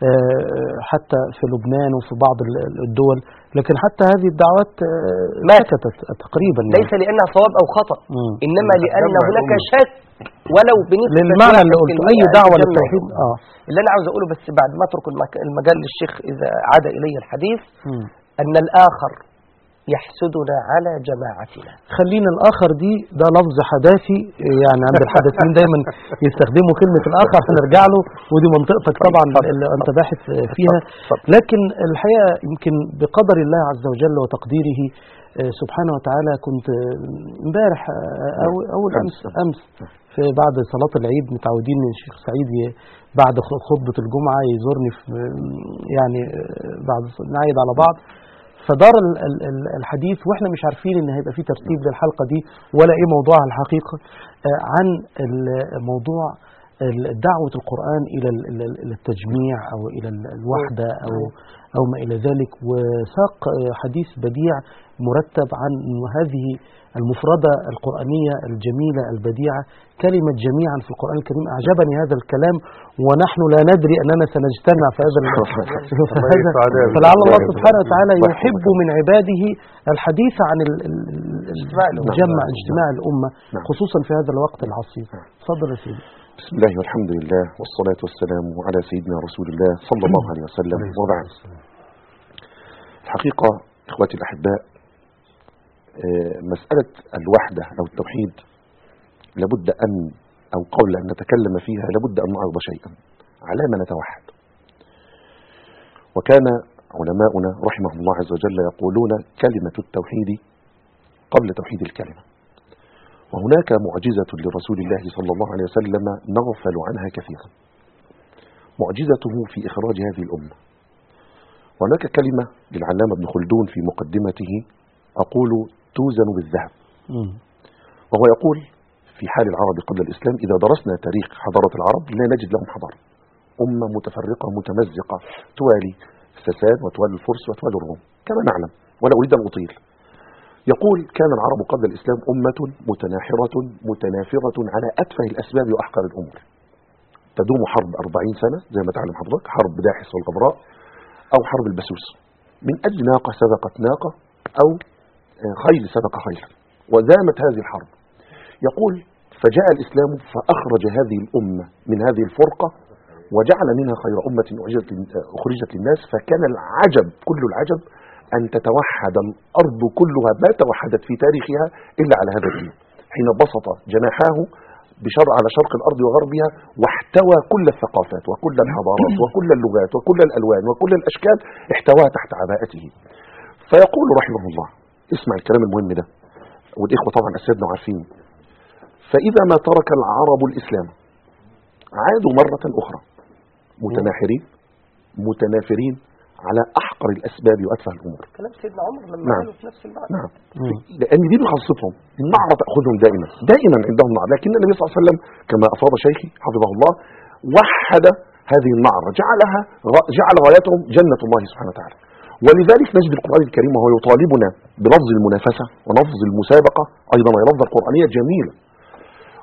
حتى في لبنان وفي بعض الدول، لكن حتى هذه الدعوات سكتت تقريبا، ليس لأنها صواب أو خطأ، مم. إنما لأن هناك شك ولو بنسبة للمعنى اللي قلته أي دعوة للتوحيد. آه. اللي أنا عاوز أقوله بس بعد ما أترك المجال للشيخ إذا عاد إلي الحديث، مم. أن الآخر يحسدنا على جماعتنا. خلينا الآخر دي ده لفظ حداثي، يعني عند الحداثين دايما يستخدموا كلمة الآخر، هنرجع له ودي منطقتك طبعا اللي أنت باحث فيها. لكن الحقيقة يمكن بقدر الله عز وجل وتقديره سبحانه وتعالى، كنت امبارح أو أول أمس أمس في بعد صلاة العيد متعودين الشيخ سعيد بعد خطبة الجمعة يزورني في يعني بعد نعيد على بعض، فدار الحديث واحنا مش عارفين ان هيبقى في ترتيب للحلقة دي ولا ايه موضوعها الحقيقة، عن الموضوع دعوة القرآن الى التجميع او الى الوحدة او او ما الى ذلك، وساق حديث بديع مرتب عن هذه المفردة القرآنية الجميلة البديعة، كلمة جميعا في القرآن الكريم. أعجبني هذا الكلام ونحن لا ندري أننا سنجتمع في هذا فلعل الله سبحانه وتعالى يحب من عباده الحديث عن الجمع اجتماع الأمة خصوصا في هذا الوقت العصيب. تفضل يا سيدي. بسم الله والحمد لله والصلاة والسلام على سيدنا رسول الله صلى الله عليه وسلم، وبعد. الحقيقة إخواتي الأحباء، مسألة الوحدة أو التوحيد لابد أن أو قبل أن نتكلم فيها لابد أن نعرض شيئا على ما نتوحد. وكان علماؤنا رحمهم الله عز وجل يقولون كلمة التوحيد قبل توحيد الكلمة. وهناك معجزة لرسول الله صلى الله عليه وسلم نغفل عنها كثيرا، معجزته في إخراج هذه الأمة. وهناك كلمة للعلامة ابن خلدون في مقدمته أقول توزن بالذهب، وهو يقول في حال العرب قبل الإسلام إذا درسنا تاريخ حضارة العرب لا نجد لهم حضارة، أمة متفرقة متمزقة توالي الساسان وتوالي الفرس وتوالي الروم كما نعلم، ولا أريد أن أطيل. يقول كان العرب قبل الإسلام أمة متناحرة متنافرة على أتفه الأسباب وأحقر الأمور، تدوم حرب أربعين سنة زي ما تعلم حضرتك، حرب داحس والغبراء أو حرب البسوس، من أجل ناقة سبقت ناقة أو خيل سبق خيل، ودامت هذه الحرب. يقول فجاء الإسلام فأخرج هذه الأمة من هذه الفرقة وجعل منها خير أمة أخرجت للناس، فكان العجب كل العجب أن تتوحد الأرض كلها ما توحدت في تاريخها إلا على هذا الدين، حين بسط جناحاه بشرع على شرق الأرض وغربها واحتوى كل الثقافات وكل الحضارات وكل اللغات وكل الألوان وكل الأشكال، احتواها تحت عباءته. فيقول رحمه الله، اسمع الكلام المهم ده والإخوة طبعا أسيادنا عارفين، فإذا ما ترك العرب الإسلام عادوا مرة أخرى متناحرين متنافرين على أحقر الأسباب وأتفه الأمور. كلام سيدنا عمر لما نعم. قالوا في نفس الوقت. نعم. لأن دي خاصتهم، النعرة تأخذهم دائما دائما عندهم نعرة، لكن النبي صلى الله عليه وسلم كما أفاض شيخي حفظه الله وحد هذه النعرة، جعلها جعل غايتهم جنة الله سبحانه وتعالى. ولذلك نجد القرآن الكريم وهو يطالبنا بلفظ المنافسة ولفظ المسابقة أيضا، وهي لفظة قرآنية جميلة،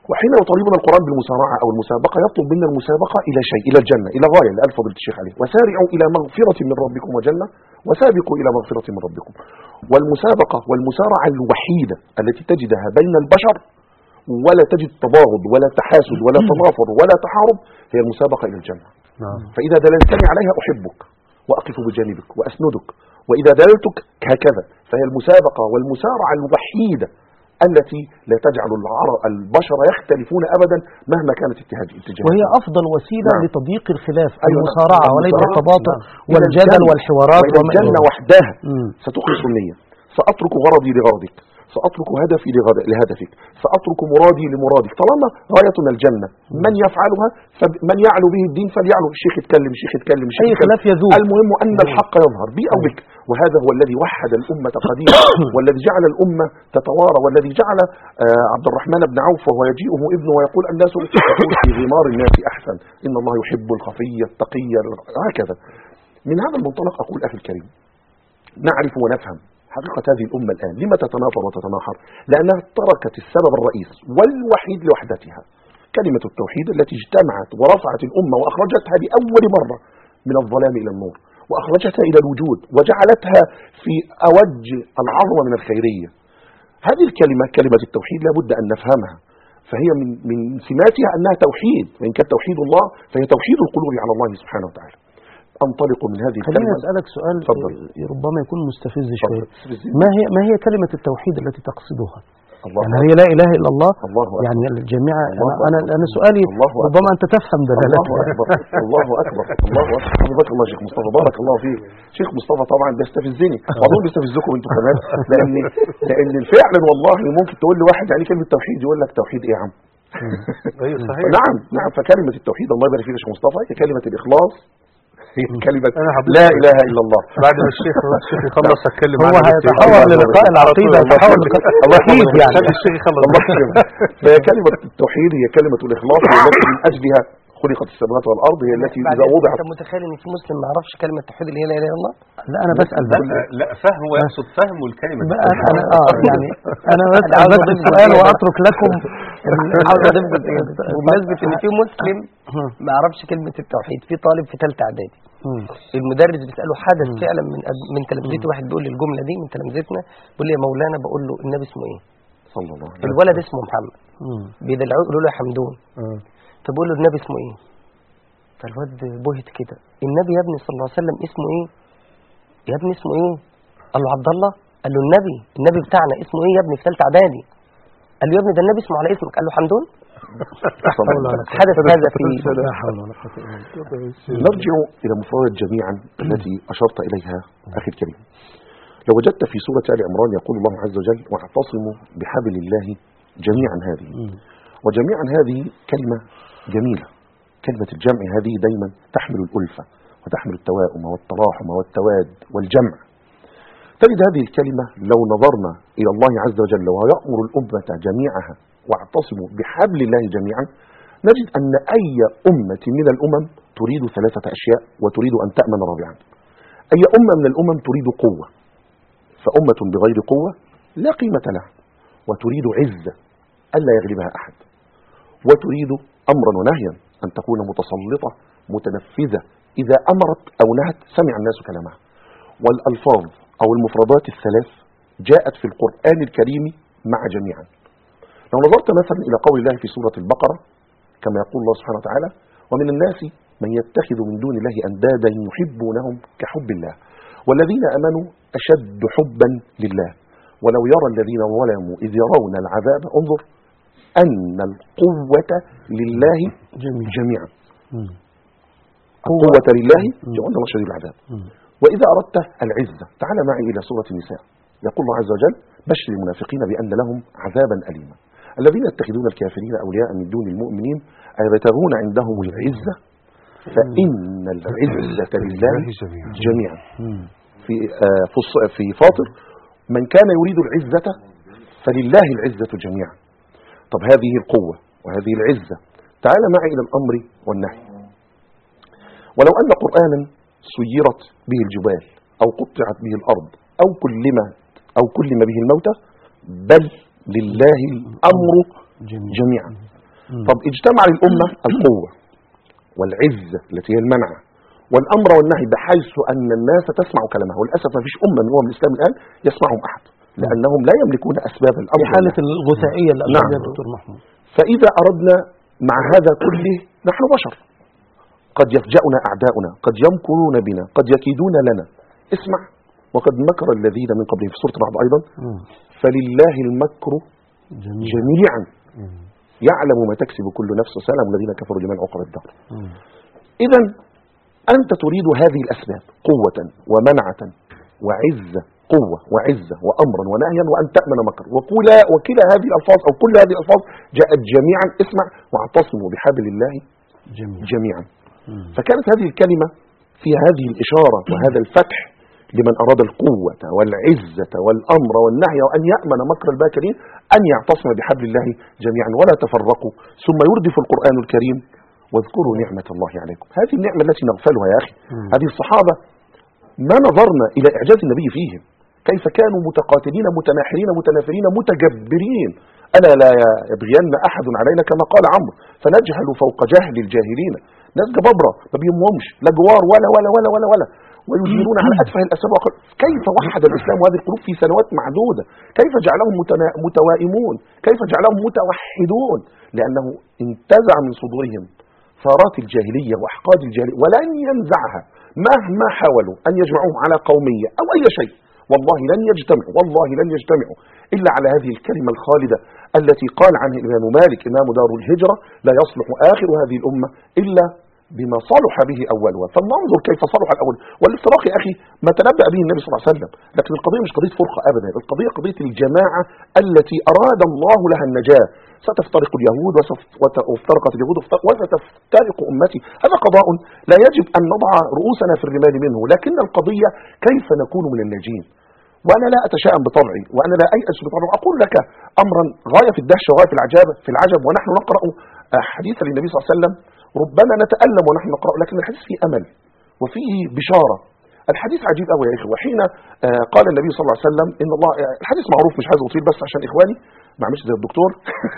وحين يطالبنا القرآن بالمسارعة أو المسابقة يطلب منا المسابقة إلى شيء، إلى الجنة، إلى غاية اللي قال فضيلة الشيخ عليه، وسارعوا إلى مغفرة من ربكم وجنة وسابقوا إلى مغفرة من ربكم. والمسابقة والمسارعة الوحيدة التي تجدها بين البشر ولا تجد تباغض ولا تحاسد ولا تنافر ولا تحارب هي المسابقة إلى الجنة. فإذا دللتني عليها أحبك وأقف بجانبك وأسندك، وإذا دللتك هكذا. فهي المسابقة والمسارعة الوحيدة التي لا تجعل البشر يختلفون أبدا مهما كانت اتجاهاتهم، وهي أفضل وسيلة نعم. لتضييق الخلاف، أيوة المصارعة وليس المصارعة. التباطؤ نعم. والجدل والحوارات. وإذا الجنة وحدها مم. ستخلص النية. سأترك غرضي لغرضك، سأترك هدفي لهدفك، سأترك مرادي لمرادك، طالما غايتنا الجنة. من يفعلها من يعلو به الدين فليعلو، الشيخ يتكلم، الشيخ يتكلم، الشيخ أي خلاف يذوب. المهم أن الحق يظهر بي أو بك، وهذا هو الذي وحد الأمة قديما والذي جعل الأمة تتوارى، والذي جعل آه عبد الرحمن بن عوف وهو يجيئه ابنه ويقول الناس في غمار الناس أحسن، إن الله يحب الخفي التقي، هكذا. من هذا المنطلق أقول أخي الكريم، نعرف ونفهم حقيقة هذه الأمة الآن لما تتنافر وتتناحر، لأنها تركت السبب الرئيس والوحيد لوحدتها، كلمة التوحيد التي اجتمعت ورفعت الأمة وأخرجتها لأول مرة من الظلام إلى النور، وأخرجتها إلى الوجود، وجعلتها في أوج العظمة من الخيرية. هذه الكلمة كلمة التوحيد لابد أن نفهمها، فهي من من سماتها أنها توحيد، وإن كان توحيد الله فهي توحيد القلوب على الله سبحانه وتعالى. أنطلق من هذه الكلمة. خليني أسألك سؤال فضل. ربما يكون مستفز شوية. ما هي ما هي كلمة التوحيد التي تقصدها؟ الله يعني هي لا إله إلا الله. الله يعني الجميع. الله أنا أنا أنا سؤالي الله ربما أنت تفهم دلالتها. الله أكبر الله أكبر الله أكبر. حفظك الله شيخ مصطفى، بارك الله فيك. شيخ مصطفى طبعا بيستفزني، وأظن بيستفزكم أنتم كمان، لأن لأن فعلا والله ممكن تقول لواحد يعني كلمة توحيد يقول لك توحيد إيه يا عم؟ ايوه صحيح. نعم نعم. فكلمة التوحيد الله يبارك فيك يا شيخ مصطفى هي كلمة الإخلاص، هي كلمة لا إله إلا الله. بعد ما الشيخ الشيخ يخلص اتكلم هو هيتحول للقاء العقيدة، يتحول الله أكيد يعني. الشيخ يخلص. الله يكرمك. فهي كلمة التوحيد هي كلمة الإخلاص التي من أجلها خلقت السماوات والأرض، هي التي إذا وضعت. انت متخيل ان في مسلم ما يعرفش كلمه التوحيد اللي هي لا اله الا الله؟ لا أنا بسأل لا بس. لا فهم، ويقصد فهم الكلمة. بقى أنا آه يعني أنا بسأل عاوز بس أضيف السؤال زيادة. وأترك لكم. عاوز اضيف جزئيه بمناسبه ان في مسلم ما يعرفش كلمه التوحيد. في طالب في ثالثه اعدادي، المدرس بيساله حدث فعلا من من تلامذتي، واحد بيقول لي الجمله دي من تلامذتنا، بيقول لي يا مولانا، بقول له النبي اسمه ايه؟ صلى الله عليه وسلم. الولد اسمه محمد، بيدلعوه يقولوا له يا حمدون، فبقول له النبي اسمه ايه؟ فالواد بهت كده، النبي يا ابني صلى الله عليه وسلم اسمه ايه؟ يا ابني اسمه ايه؟ قال له عبد الله. قال له النبي النبي بتاعنا اسمه ايه يا ابني في ثالثه اعدادي؟ قال له يا ابني ده النبي اسمه على اسمك. قال له حمدون. حدث هذا في نرجع إلى مفردات جميعا التي أشرت إليها أخي الكريم. لو وجدت في سورة آل عمران يقول الله عز وجل واعتصموا بحبل الله جميعا، هذه وجميعا هذه كلمة جميلة. كلمة الجمع هذه دايما تحمل الألفة وتحمل التواؤم والتراحم والتواد والجمع. تجد هذه الكلمة لو نظرنا إلى الله عز وجل وهو يأمر الأمة جميعها واعتصموا بحبل الله جميعا، نجد أن أي أمة من الأمم تريد ثلاثة أشياء وتريد أن تأمن رابعا. أي أمة من الأمم تريد قوة، فأمة بغير قوة لا قيمة لها، وتريد عزة ألا يغلبها أحد، وتريد أمرا ونهيا أن تكون متسلطة متنفذة، إذا أمرت أو نهت سمع الناس كلامها. والألفاظ أو المفردات الثلاث جاءت في القرآن الكريم مع جميعا. لو نظرت مثلا إلى قول الله في سورة البقرة كما يقول الله سبحانه وتعالى ومن الناس من يتخذ من دون الله أندادا يحبونهم كحب الله والذين أمنوا أشد حبا لله ولو يرى الذين ظلموا إذ يرون العذاب انظر أن القوة لله جميعا. القوة لله جعلنا الله شديد العذاب. وإذا أردت العزة تعال معي إلى سورة النساء، يقول الله عز وجل بشر المنافقين بأن لهم عذابا أليما الذين يتخذون الكافرين أولياء من دون المؤمنين أيبتغون عندهم العزة فإن العزة لله جميعا. في آه في فاطر من كان يريد العزة فلله العزة جميعا. طب هذه القوة وهذه العزة، تعال معي إلى الأمر والنهي. ولو أن قرآنا سيرت به الجبال أو قطعت به الأرض أو كلمت أو كلم به الموتى بل لله الأمر جميعا. طب اجتمع للأمة القوة والعزة التي هي المنعة والأمر والنهي بحيث أن الناس تسمع كلامها، وللأسف ما فيش أمة من أمم الإسلام الآن يسمعهم أحد لأنهم لا يملكون أسباب الأمر في حالة الغثائية اللي نعم. أقولها دكتور محمود. فإذا أردنا مع هذا كله، نحن بشر، قد يفجأنا أعداؤنا، قد يمكرون بنا، قد يكيدون لنا. اسمع، وقد مكر الذين من قبلهم في سورة الرعد أيضا، فلله المكر جميعا, جميعا. يعلم ما تكسب كل نفس وسلم الذين كفروا لمن عقب الدهر. إذا أنت تريد هذه الأسباب قوة ومنعة وعزة، قوة وعزة وأمرا ونهيا، وأن تأمن مكر، وكلا وكلا هذه الألفاظ أو كل هذه الألفاظ جاءت جميعا. اسمع، واعتصموا بحبل الله جميعا, جميعا. فكانت هذه الكلمة في هذه الإشارة وهذا الفتح لمن أراد القوة والعزة والأمر والنهي وأن يأمن مكر الباكرين، أن يعتصم بحبل الله جميعا ولا تفرقوا. ثم يردف القرآن الكريم واذكروا نعمة الله عليكم. هذه النعمة التي نغفلها يا أخي. هذه الصحابة ما نظرنا إلى إعجاز النبي فيهم، كيف كانوا متقاتلين متناحرين متنافرين متجبرين. ألا لا يبغين أحد علينا كما قال عمرو فنجهل فوق جهل الجاهلين. ناس جبابرة ما بيهمهمش لا جوار ولا ولا ولا ولا ولا ويجيرون على أتفه الأسباب. كيف وحد الإسلام هذه القلوب في سنوات معدودة؟ كيف جعلهم متوائمون؟ كيف جعلهم متوحدون؟ لأنه انتزع من صدورهم ثارات الجاهلية وأحقاد الجاهلية، ولن ينزعها مهما حاولوا أن يجمعوهم على قومية أو أي شيء. والله لن يجتمعوا، والله لن يجتمعوا إلا على هذه الكلمة الخالدة التي قال عنها الإمام مالك إمام دار الهجرة: لا يصلح آخر هذه الأمة إلا بما صلح به أولها. فلننظر كيف صلح الأول. والافتراق يا أخي ما تنبأ به النبي صلى الله عليه وسلم، لكن القضية مش قضية فرقة أبدا، القضية قضية الجماعة التي أراد الله لها النجاة. ستفترق اليهود وافترقت اليهود وستفترق أمتي، هذا قضاء لا يجب أن نضع رؤوسنا في الرمال منه، لكن القضية كيف نكون من الناجين. وأنا لا أتشائم بطبعي، وأنا لا أيأس بطبعي. أقول لك أمرا غاية في الدهشة وغاية في العجاب في العجب ونحن نقرأ حديث للنبي صلى الله عليه وسلم. ربما نتألم ونحن نقرأ، لكن الحديث فيه أمل وفيه بشارة. الحديث عجيب قوي يا إخوة. وحين قال النبي صلى الله عليه وسلم إن الله، الحديث معروف مش عايز أطيل بس عشان إخواني ما عملش زي الدكتور.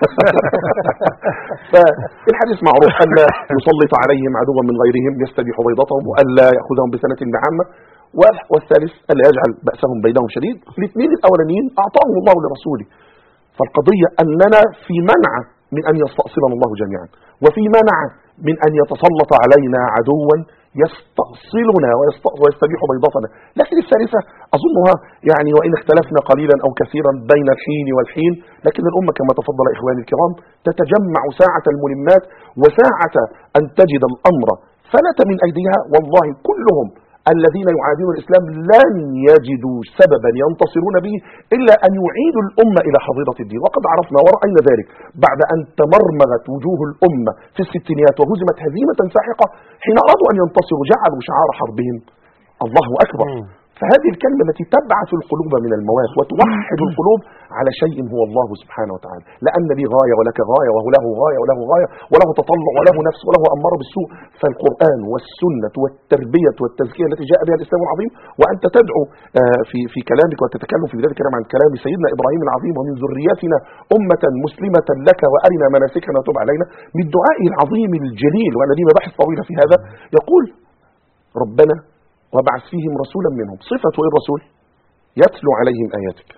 فالحديث معروف: ألا يسلط عليهم عدوا من غيرهم يستبيح بيضتهم، وألا يأخذهم بسنة بعامة، والثالث ألا يجعل بأسهم بينهم شديد. الاثنين الأولانيين أعطاهم الله لرسوله. فالقضية أننا في منع من أن يستأصلنا الله جميعا، وفي منع من أن يتسلط علينا عدوا يستأصلنا ويستبيح بيضتنا. لكن الثالثة أظنها يعني وإن اختلفنا قليلا أو كثيرا بين الحين والحين، لكن الأمة كما تفضل إخواني الكرام تتجمع ساعة الملمات وساعة أن تجد الأمر فلت من أيديها. والله كلهم الذين يعادون الإسلام لن يجدوا سببا ينتصرون به إلا أن يعيدوا الأمة إلى حظيرة الدين. وقد عرفنا ورأينا ذلك بعد أن تمرمغت وجوه الأمة في الستينيات وهزمت هزيمة ساحقة. حين أرادوا أن ينتصروا جعلوا شعار حربهم الله أكبر. فهذه الكلمة التي تبعث القلوب من الموات وتوحد القلوب على شيء هو الله سبحانه وتعالى. لأن لي غاية ولك غاية وهو له غاية وله غاية وله تطلع وله نفس وله أمر بالسوء. فالقرآن والسنة والتربية والتزكية التي جاء بها الإسلام العظيم، وأنت تدعو في في كلامك وتتكلم في بداية الكلام عن كلام سيدنا إبراهيم العظيم: ومن ذريتنا أمة مسلمة لك وأرنا مناسكنا وتب علينا. من دعائه العظيم الجليل، وأنا لي مباحث طويلة في هذا، يقول: ربنا وابعث فيهم رسولا منهم. صفة إيه الرسول؟ يتلو عليهم آياتك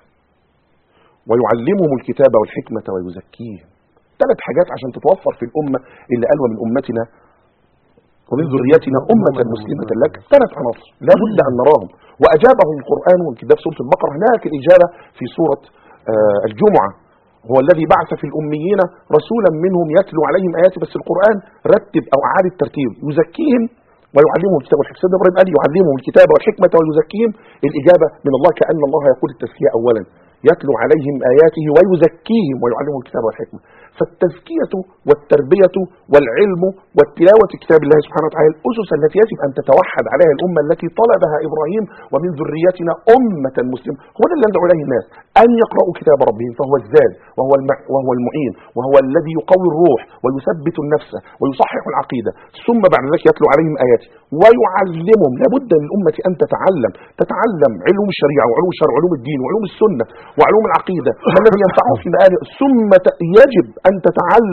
ويعلمهم الكتاب والحكمة ويزكيهم. ثلاث حاجات عشان تتوفر في الأمة اللي قالوا من أمتنا ومن ذريتنا أمة مسلمة لك. ثلاث عناصر لا بد أن نراهم، وأجابهم القرآن والكتاب. سورة البقرة هناك الإجابة في سورة آه الجمعة: هو الذي بعث في الأميين رسولا منهم يتلو عليهم آياته. بس القرآن رتب أو أعاد الترتيب: يزكيهم ويعلمهم الكتاب والحكمة. سيدنا إبراهيم قال: يعلمهم الكتاب والحكمة ويزكيهم. الإجابة من الله كأن الله يقول التزكية أولا: يتلو عليهم آياته ويزكيهم ويعلمهم الكتاب والحكمة. فالتزكية والتربية والعلم والتلاوة كتاب الله سبحانه وتعالى الأسس التي يجب أن تتوحد عليها الأمة التي طلبها إبراهيم: ومن ذريتنا أمة مسلمة. هو ده اللي ندعو إليه الناس، أن يقرأوا كتاب ربهم، فهو الزاد وهو وهو المعين وهو الذي يقوي الروح ويثبت النفس ويصحح العقيدة. ثم بعد ذلك يتلو عليهم آياته ويعلمهم. لابد للأمة أن تتعلم تتعلم علوم الشريعة وعلوم الشرع وعلوم الدين وعلوم السنة وعلوم العقيدة الذي ينفعه في مآله. ثم يجب أن تتعلم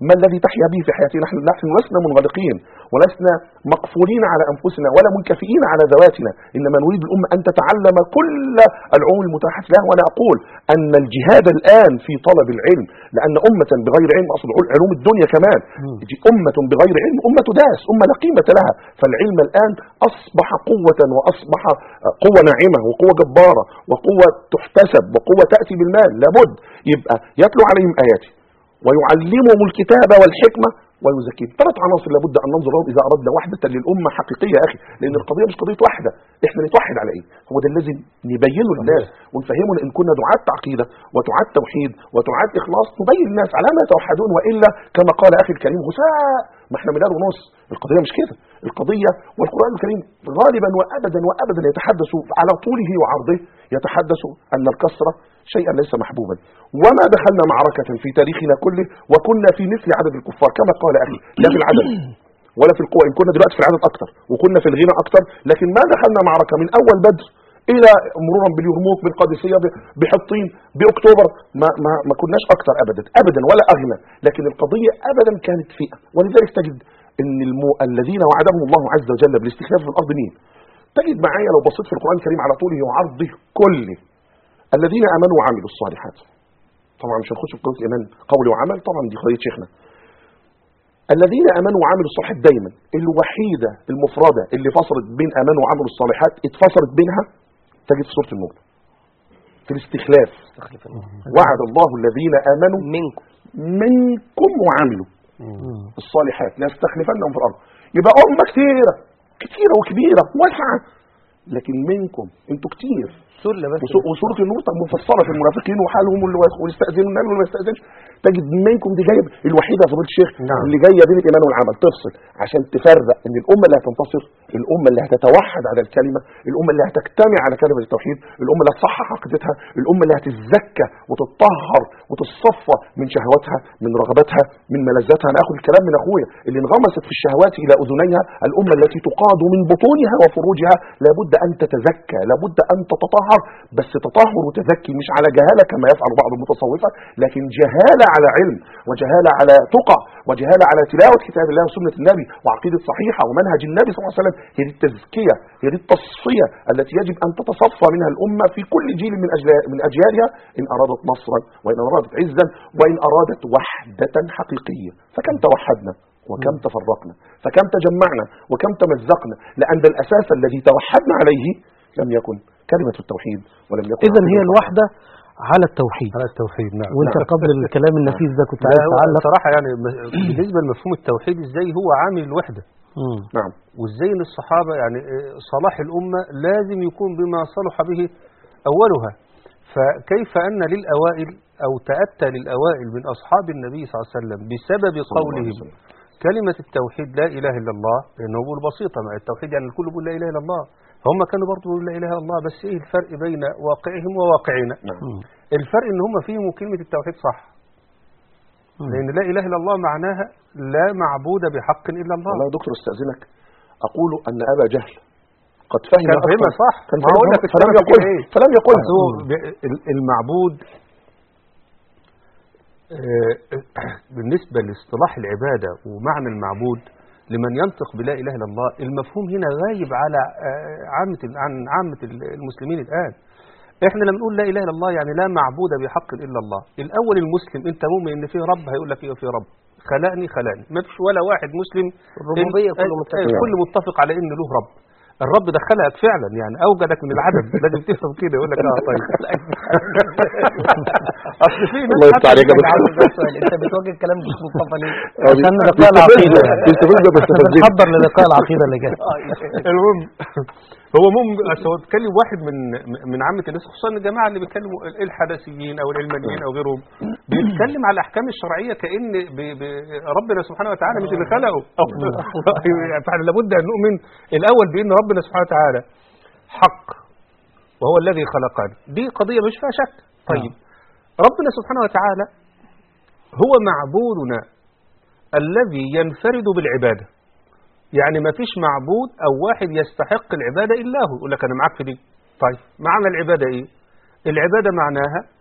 ما الذي تحيا به في حياتنا؟ نحن نحن لسنا منغلقين ولسنا مقفولين على أنفسنا ولا منكفئين على ذواتنا، إنما نريد الأمة أن تتعلم كل العلوم المتاحة لها. وأنا أقول أن الجهاد الآن في طلب العلم، لأن أمة بغير علم، أصل علوم الدنيا كمان، أمة بغير علم أمة داس، أمة لا قيمة لها. فالعلم الآن أصبح قوة، وأصبح قوة ناعمة وقوة جبارة وقوة تحتسب وقوة تأتي بالمال. لابد يبقى يتلو عليهم آياتي ويعلمهم الكتاب والحكمة ويزكيهم. ثلاث عناصر لابد ان ننظر لهم اذا اردنا وحده للامه حقيقيه يا اخي، لان القضيه مش قضيه واحده، احنا نتوحد على ايه؟ هو ده الذي نبينه للناس ونفهمه. ان كنا دعاة عقيده ودعاة توحيد ودعاة اخلاص نبين للناس على ما يتوحدون، والا كما قال اخي الكريم غثاء، ما احنا مليار ونص. القضيه مش كده، القضيه والقران الكريم غالبا وابدا وابدا يتحدث على طوله وعرضه، يتحدث ان الكسره شيئا ليس محبوبا. وما دخلنا معركة في تاريخنا كله وكنا في مثل عدد الكفار كما قال أخي، لا في العدد ولا في القوة، إن كنا دلوقتي في العدد أكتر وكنا في الغنى أكتر، لكن ما دخلنا معركة من أول بدر إلى مرورا باليرموك بالقادسية بحطين بأكتوبر ما, ما, ما كناش أكتر أبدا أبدا ولا أغنى، لكن القضية أبدا كانت فئة. ولذلك تجد أن المو... الذين وعدهم الله عز وجل بالاستخلاف في الأرض مين؟ تجد معايا لو بصيت في القرآن الكريم على طوله وعرضه كله الذين آمنوا وعملوا الصالحات. طبعا مش هنخش في قضيه الايمان قول وعمل، طبعا دي قضيه شيخنا. الذين امنوا وعملوا الصالحات دايما الوحيده المفرده اللي فصلت بين امنوا وعملوا الصالحات اتفصلت بينها تجد في سوره النور في الاستخلاف. وعد الله الذين امنوا منكم منكم وعملوا الصالحات لاستخلفنهم في الارض. يبقى امه كثيره كثيره وكبيره واسعه، لكن منكم انتوا كتير. وسوره النور طب مفصله في المنافقين وحالهم ويستاذنوا النبي ولا ما يستاذنش. تجد منكم دي جايه الوحيده يا فضيله الشيخ نعم. اللي جايه بين الايمان والعمل تفصل عشان تفرق ان الامه اللي هتنتصر، الامه اللي هتتوحد على الكلمه، الامه اللي هتجتمع على كلمه التوحيد، الامه اللي هتصحح عقيدتها، الامه اللي هتتزكى وتتطهر وتتصفى من شهواتها من رغباتها من ملذاتها. انا اخذ الكلام من اخويا اللي انغمست في الشهوات الى اذنيها، الامه التي تقاد من بطونها وفروجها لابد ان تتزكى، لابد ان تتطهر، بس تطهر وتزكي مش على جهاله كما يفعل بعض المتصوفه، لكن جهاله على علم وجهاله على تقى وجهاله على تلاوه كتاب الله وسنه النبي وعقيده صحيحه ومنهج النبي صلى الله عليه وسلم. هي دي التزكيه، هي دي التصفيه التي يجب ان تتصفى منها الامه في كل جيل من من اجيالها ان ارادت نصرا وان ارادت عزا وان ارادت وحده حقيقيه. فكم توحدنا وكم تفرقنا، فكم تجمعنا وكم تمزقنا، لان الاساس الذي توحدنا عليه لم يكن كلمه التوحيد ولم يكن. اذا هي الوحده على التوحيد. على التوحيد نعم. وانت نعم. قبل الكلام النفيس ده كنت عايز تعلق صراحه يعني بالنسبه لمفهوم التوحيد ازاي هو عامل الوحده. مم. نعم. وازاي ان الصحابه يعني صلاح الامه لازم يكون بما صلح به اولها. فكيف ان للاوائل او تاتى للاوائل من اصحاب النبي صلى الله عليه وسلم بسبب قولهم كلمه التوحيد لا اله الا الله، لانه بيقول بسيطه مع التوحيد يعني الكل بيقول لا اله الا الله، هم كانوا برضه بيقولوا لا اله الا الله، بس ايه الفرق بين واقعهم وواقعنا؟ نعم. الفرق ان هم فيهم كلمه التوحيد صح، لان لا اله الا الله معناها لا معبود بحق الا الله. والله يا دكتور استاذنك اقول ان ابا جهل قد فهم كان فهمها صح، كان ما هقول لك فلم يقول ايه فلم يقول المعبود بالنسبه لاصطلاح العباده ومعنى المعبود لمن ينطق بلا اله الا الله، المفهوم هنا غايب على عامه عن عامه المسلمين الان. احنا لما نقول لا اله الا الله يعني لا معبود بحق الا الله. الاول المسلم انت مؤمن ان في رب، هيقول لك ايه في رب خلقني خلقني، ما فيش ولا واحد مسلم الربوبيه كله متفق كل متفق على ان له رب. الرب ده خلقك فعلا يعني اوجدك من العدم، لازم تفهم كده. يقول لك اه طيب اصل في الله يفتح عليك يا دكتور. انت بتواجه الكلام ده مصطفى ليه؟ عشان لقاء العقيده بنحضر يعني للقاء العقيده اللي جاي. المهم هو مم هو بيتكلم واحد من من عامه الناس، خصوصا الجماعه اللي بيتكلموا الحداثيين او العلمانيين او غيرهم، بيتكلم على الاحكام الشرعيه كان ربنا سبحانه وتعالى مش اللي خلقه. فاحنا لابد ان نؤمن الاول بان ربنا سبحانه وتعالى حق وهو الذي خلقنا، دي قضيه مش فيها شك. طيب ربنا سبحانه وتعالى هو معبودنا الذي ينفرد بالعباده، يعني ما فيش معبود أو واحد يستحق العبادة إلا هو. يقول لك أنا معاك في دي. طيب معنى العبادة إيه؟ العبادة معناها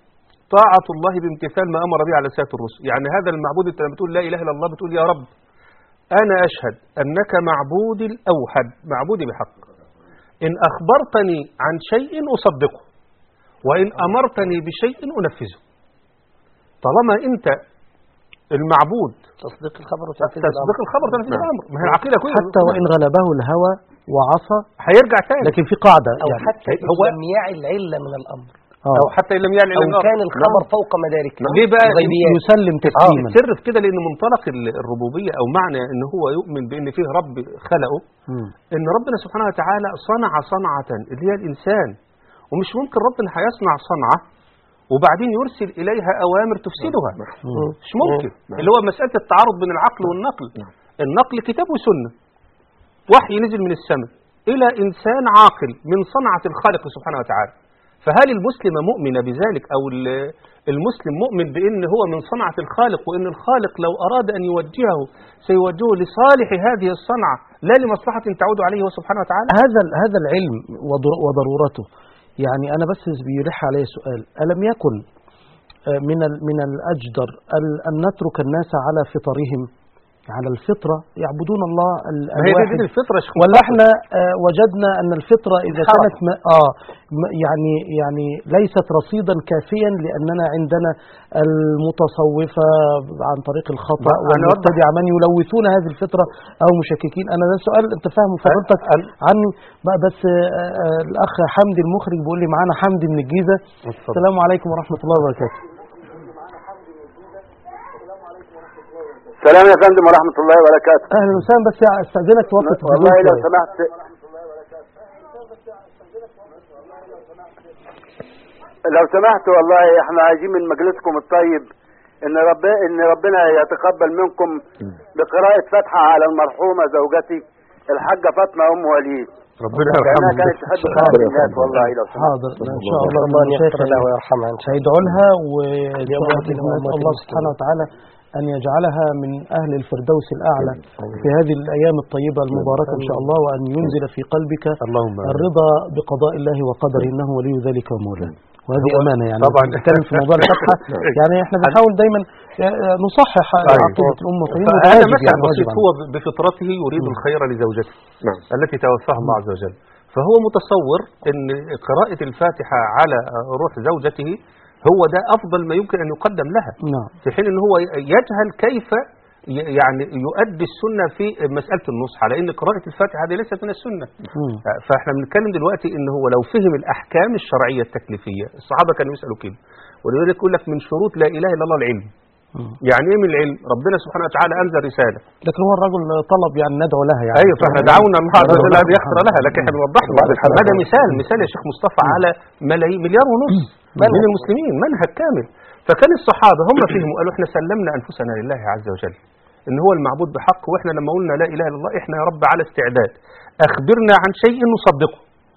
طاعة الله بامتثال ما أمر به على سيادة الرسل. يعني هذا المعبود، أنت لما بتقول لا إله إلا الله بتقول يا رب أنا أشهد أنك معبودي الأوحد، معبودي بحق، إن أخبرتني عن شيء أصدقه وإن أمرتني بشيء أنفذه. طالما أنت المعبود تصديق الخبر وتنفيذ تصديق الخبر وتنفيذ الأمر، ما هي العقيدة كلها. حتى وإن غلبه الهوى وعصى هيرجع تاني، لكن في قاعدة أو يعني حتى هو لم يعي العلة من الأمر، آه. أو حتى إن لم يعلم أو الأمر. كان الخبر فوق مدارك. ليه بقى الغيبيات. يسلم آه تسليما. السر في كده لأن منطلق ال- الربوبية أو معنى إن هو يؤمن بأن فيه رب خلقه، مم. إن ربنا سبحانه وتعالى صنع صنعة اللي هي الإنسان، ومش ممكن ربنا هيصنع صنعة وبعدين يرسل إليها أوامر تفسدها، مم. مش ممكن. اللي هو مسألة التعارض بين العقل والنقل. النقل كتاب وسنة، وحي نزل من السماء إلى إنسان عاقل من صنعة الخالق سبحانه وتعالى. فهل المسلم مؤمن بذلك أو ال- المسلم مؤمن بأن هو من صنعة الخالق، وأن الخالق لو أراد أن يوجهه سيوجهه لصالح هذه الصنعة لا لمصلحة تعود عليه سبحانه وتعالى؟ هذا ال- هذا العلم وضر- وضرورته، يعني أنا بس بيلح عليه سؤال: ألم يكن آه، من ال- من الأجدر ال- أن نترك الناس على فطرهم، على الفطرة يعبدون الله ال- ما هي الواحد، دي الفطرة يا شيخ ولا مصطفى. احنا آه، وجدنا أن الفطرة إذا انحرف. كانت م- آه م- يعني يعني ليست رصيدا كافيا، لأننا عندنا المتصوفة عن طريق الخطأ ما- أنا والمبتدع من يلوثون هذه الفطرة أو مشككين. أنا ده سؤال أنت فاهم فضلتك أنا- عني بقى، بس آه، آه، الأخ حمدي المخرج بيقول لي معانا حمدي من الجيزة. السلام عليكم ورحمة الله وبركاته. السلام يا فندم ورحمة الله وبركاته. أهلا وسهلا، بس أستأذنك توقف والله التلفزيون لو شوية. سمحت لو سمحت والله احنا عايزين من مجلسكم الطيب ان رب ان ربنا يتقبل منكم بقراءة فاتحة على المرحومة زوجتي الحاجة فاطمة ام وليد، ربنا لانها كانت يرحمه. تحب قراءة الناس والله لو سمحت. حاضر إن شاء الله الله المشايخ يغفر له ويرحمها إن شاء الله. هيدعوا لها، لأمهاتنا ونسأل وأمهات الله المسلمين. سبحانه وتعالى أن يجعلها من أهل الفردوس الأعلى في هذه الأيام الطيبة المباركة إن شاء الله، وأن ينزل في قلبك اللهم آمين. الرضا بقضاء الله وقدره، إنه ولي ذلك ومولاه. وهذه هو أمانة يعني طبعاً. نتكلم في موضوع الفتحة، يعني إحنا بنحاول دايما نصحح عقيدة الأمة، فهي هذا واجب مثل يعني بسيط، واجب هو بفطرته يريد الخير لزوجته نعم. التي توفاها الله عز وجل، فهو متصور ان قراءة الفاتحة على روح زوجته هو ده افضل ما يمكن ان يقدم لها، نعم. في حين ان هو يجهل كيف ي- يعني يؤدي السنة في مسألة النصح، على ان قراءة الفاتحة هذه ليست من السنة. مم. فاحنا بنتكلم دلوقتي ان هو لو فهم الاحكام الشرعية التكليفية، الصحابة كانوا يسألوا كده، ولذلك يقول لك من شروط لا اله الا الله العلم. مم. يعني ايه من العلم؟ ربنا سبحانه وتعالى انزل رسالة، لكن هو الرجل طلب يعني ندعو لها يعني. ايوه، فاحنا دعونا الله عز وجل ان يغفر لها، لكن احنا بنوضح له هذا مثال مثال يا شيخ مصطفى على ملايين مليار ونص من المسلمين، منهج كامل. فكان الصحابه هم فهموا، قالوا احنا سلمنا انفسنا لله عز وجل ان هو المعبود بحق، واحنا لما قلنا لا اله الا الله احنا يا رب على استعداد، اخبرنا عن شيء نصدقه،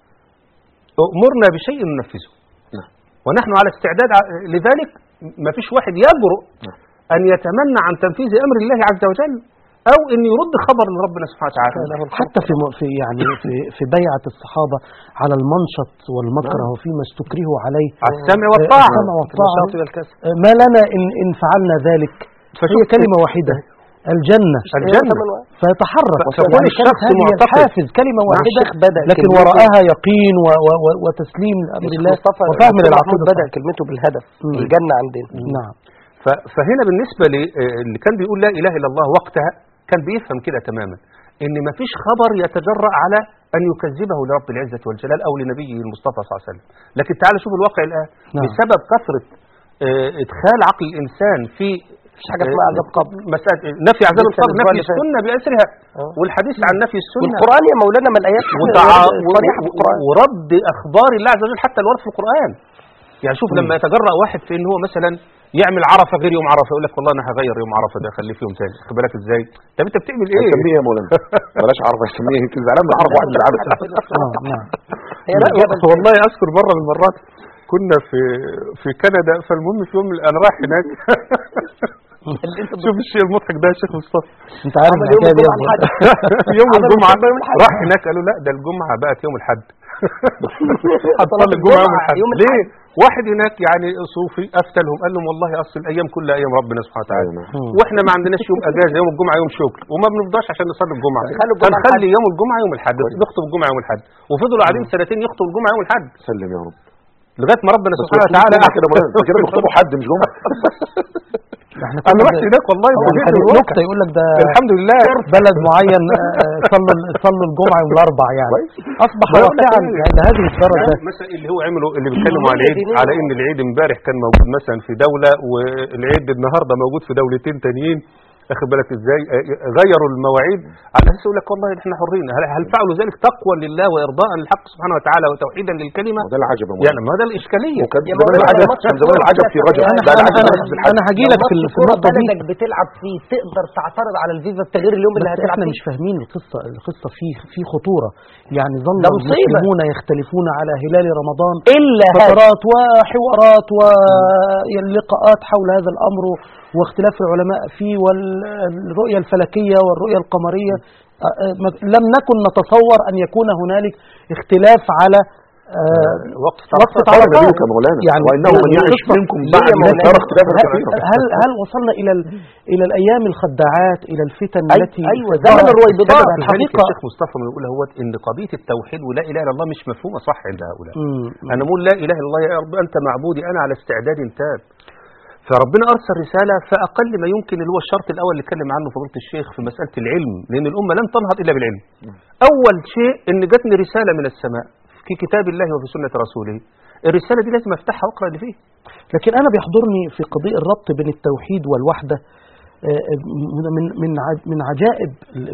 امرنا بشيء ننفذه، ونحن على استعداد ع- لذلك. ما فيش واحد يجرؤ أن يتمنى عن تنفيذ أمر الله عز وجل أو أن يرد خبر من ربنا سبحانه وتعالى. حتى في م- في يعني في في بيعة الصحابة على المنشط والمكره وفيما استكرهوا عليه، على السمع والطاعة. السمع والطاعة. النشاط والكسل. ما لنا إن إن فعلنا ذلك، هي كلمة واحدة، الجنة، الجنة. فيتحرك. فكون يعني كانت الشخص هذه معتقد. الحافز كلمة واحدة، الشيخ بدأ لكن كلمته- وراءها يقين و و و وتسليم لأمر الله مصطفى وفهم الدكتور للعقيدة محمود بدأ الصحيحة. كلمته بالهدف، مم. الجنة عندنا. نعم. ف- فهنا بالنسبة لي- اللي كان بيقول لا إله إلا الله وقتها كان بيفهم كده تماما إن ما فيش خبر يتجرأ على أن يكذبه لرب العزة والجلال أو لنبيه المصطفى صلى الله عليه وسلم. لكن تعالوا شوفوا الواقع الآن، نعم. بسبب كثرة آه، إدخال عقل الإنسان في مفيش حاجة اسمها عذاب قبر. مسألة نفي عذاب لسه القبر، الأسبوع نفي اللي فات. السنة بأسرها، آه. والحديث عن نفي السنة، والقرآن يا مولانا ما الآيات وتع- صريحة في القرآن. ورد أخبار الله عز وجل حتى الورد في القرآن. يعني شوف لما يتجرأ واحد في إن هو مثلا يعمل عرفة غير يوم عرفة، يقول لك والله أنا هغير يوم عرفة ده أخليه في يوم تاني، خد بالك إزاي؟ طب أنت بتعمل إيه؟ سميها يا مولانا بلاش عرفه، سميها يمكن زعلان من عرفه واحد من العدد. آه، نعم. هي لا الجبل. والله أذكر مرة من المرات كنا في في كندا، فالمهم في يوم أنا رايح هناك اللي انت شوف الشيء المضحك ده يا شيخ مصطفى، أنت عارف عمل يوم الحكاية دي الجمعة أصلاً. الحد. في يوم عمل الجمعة يوم الحد. راح هناك قالوا لا ده الجمعة بقت يوم الحد. هتصلي الجمعة يوم الحد يوم ليه؟ واحد هناك يعني صوفي افتلهم قال لهم والله اصل الايام كلها ايام ربنا سبحانه وتعالى، واحنا ما عندناش يوم اجازه، يوم الجمعه يوم شغل، وما بنفضاش عشان نصلي الجمعه، هنخلي يوم الجمعه يوم الاحد، نخطب الجمعه يوم الاحد. وفضلوا قاعدين سنتين يخطبوا الجمعه يوم الاحد. سلم يا رب. لغايه ما ربنا سبحانه وتعالى كده كده بيخطبوا حد مش جمعه. انا رحت هناك والله نكته يقول لك ده الحمد لله بلد معين صلوا صلوا الجمعه يوم الاربع، يعني اصبح واقعا يعني هذه الدرجه. مثلا اللي هو عمله اللي بيتكلموا على العيد، على ان العيد امبارح كان موجود مثلا في دوله والعيد النهارده موجود في دولتين تانيين، اخد بالك ازاي؟ غيروا المواعيد على اساس يقول لك والله احنا حرين. هل, هل فعلوا ذلك تقوى لله وارضاء للحق سبحانه وتعالى وتوحيدا للكلمه؟ وده العجب يعني ما ده الاشكاليه. وكان زمان العجب كان زمان العجب في رجب. انا انا, أنا هاجي لك في النقطه دي. بلدك بتلعب فيه تقدر تعترض على الفيفا التغيير اليوم اللي هتلعب احنا فيه. مش فاهمين القصه القصه فيه في خطوره. يعني ظل المسلمون يختلفون على هلال رمضان الا فترات وحوارات ولقاءات حول هذا الامر واختلاف العلماء فيه، والرؤية الفلكية والرؤية القمرية. لم نكن نتصور أن يكون هنالك اختلاف على وقت وقت عرفات يعني وإنه من يعيش منكم بعد موت يرى اختلافا كثيرا. هل هل وصلنا إلى إلى الأيام الخداعات، إلى الفتن أي التي أيوة زمن الرويبضات. الحقيقة الشيخ مصطفى بيقول هو إن قضية التوحيد ولا إله إلا الله مش مفهومة صح عند هؤلاء. أنا بقول لا إله إلا الله يا رب أنت معبودي، أنا على استعداد تام. فربنا أرسل رسالة فأقل ما يمكن اللي هو الشرط الأول اللي اتكلم عنه فضيلة الشيخ في مسألة العلم، لأن الأمة لن تنهض إلا بالعلم. أول شيء إن جاتني رسالة من السماء في كتاب الله وفي سنة رسوله، الرسالة دي لازم أفتحها وأقرأ اللي فيه. لكن أنا بيحضرني في قضية الربط بين التوحيد والوحدة من من من عجائب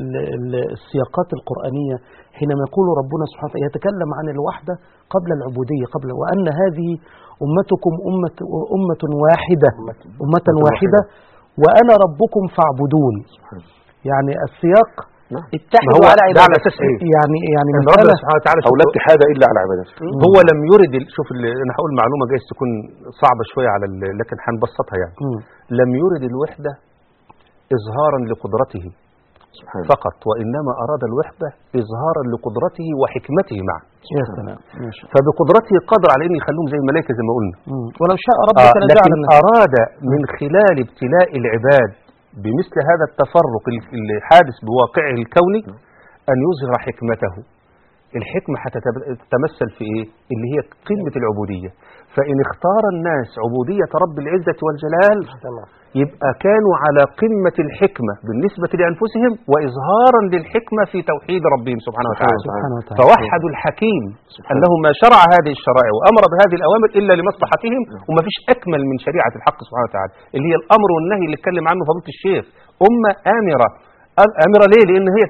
السياقات القرآنية حينما يقول ربنا سبحانه وتعالى يتكلم عن الوحدة قبل العبودية، قبل وأن هذه أمتكم أمة أمة واحدة أمة واحدة وأنا ربكم فاعبدون. يعني السياق اتحدوا على عبادته على أساس إيه؟ يعني يعني ربنا سبحانه وتعالى أو لا اتحاد إلا على عبادته. هو لم يرد شوف أنا هقول معلومة جايز تكون صعبة شوية على لكن هنبسطها يعني. م. لم يرد الوحدة إظهارا لقدرته سبحانه فقط، وإنما أراد الوحدة إظهارا لقدرته وحكمته معه. يا سلام. فبقدرته قدر على أن يخلوهم زي الملائكة زي ما قلنا. ولو شاء ربك آه لكن أراد من خلال ابتلاء العباد بمثل هذا التفرق الحادث بواقعه الكوني أن يظهر حكمته. الحكمة هتتمثل في إيه؟ اللي هي قمة العبودية. فإن اختار الناس عبودية رب العزة والجلال يبقى كانوا على قمة الحكمة بالنسبة لأنفسهم وإظهارا للحكمة في توحيد ربهم سبحانه وتعالى. فوحدوا الحكيم أنه ما شرع هذه الشرائع وأمر بهذه الأوامر إلا لمصلحتهم، وما فيش أكمل من شريعة الحق سبحانه وتعالى اللي هي الأمر والنهي اللي اتكلم عنه فضيلة الشيخ. أمة آمرة. آمرة ليه؟ لأن هي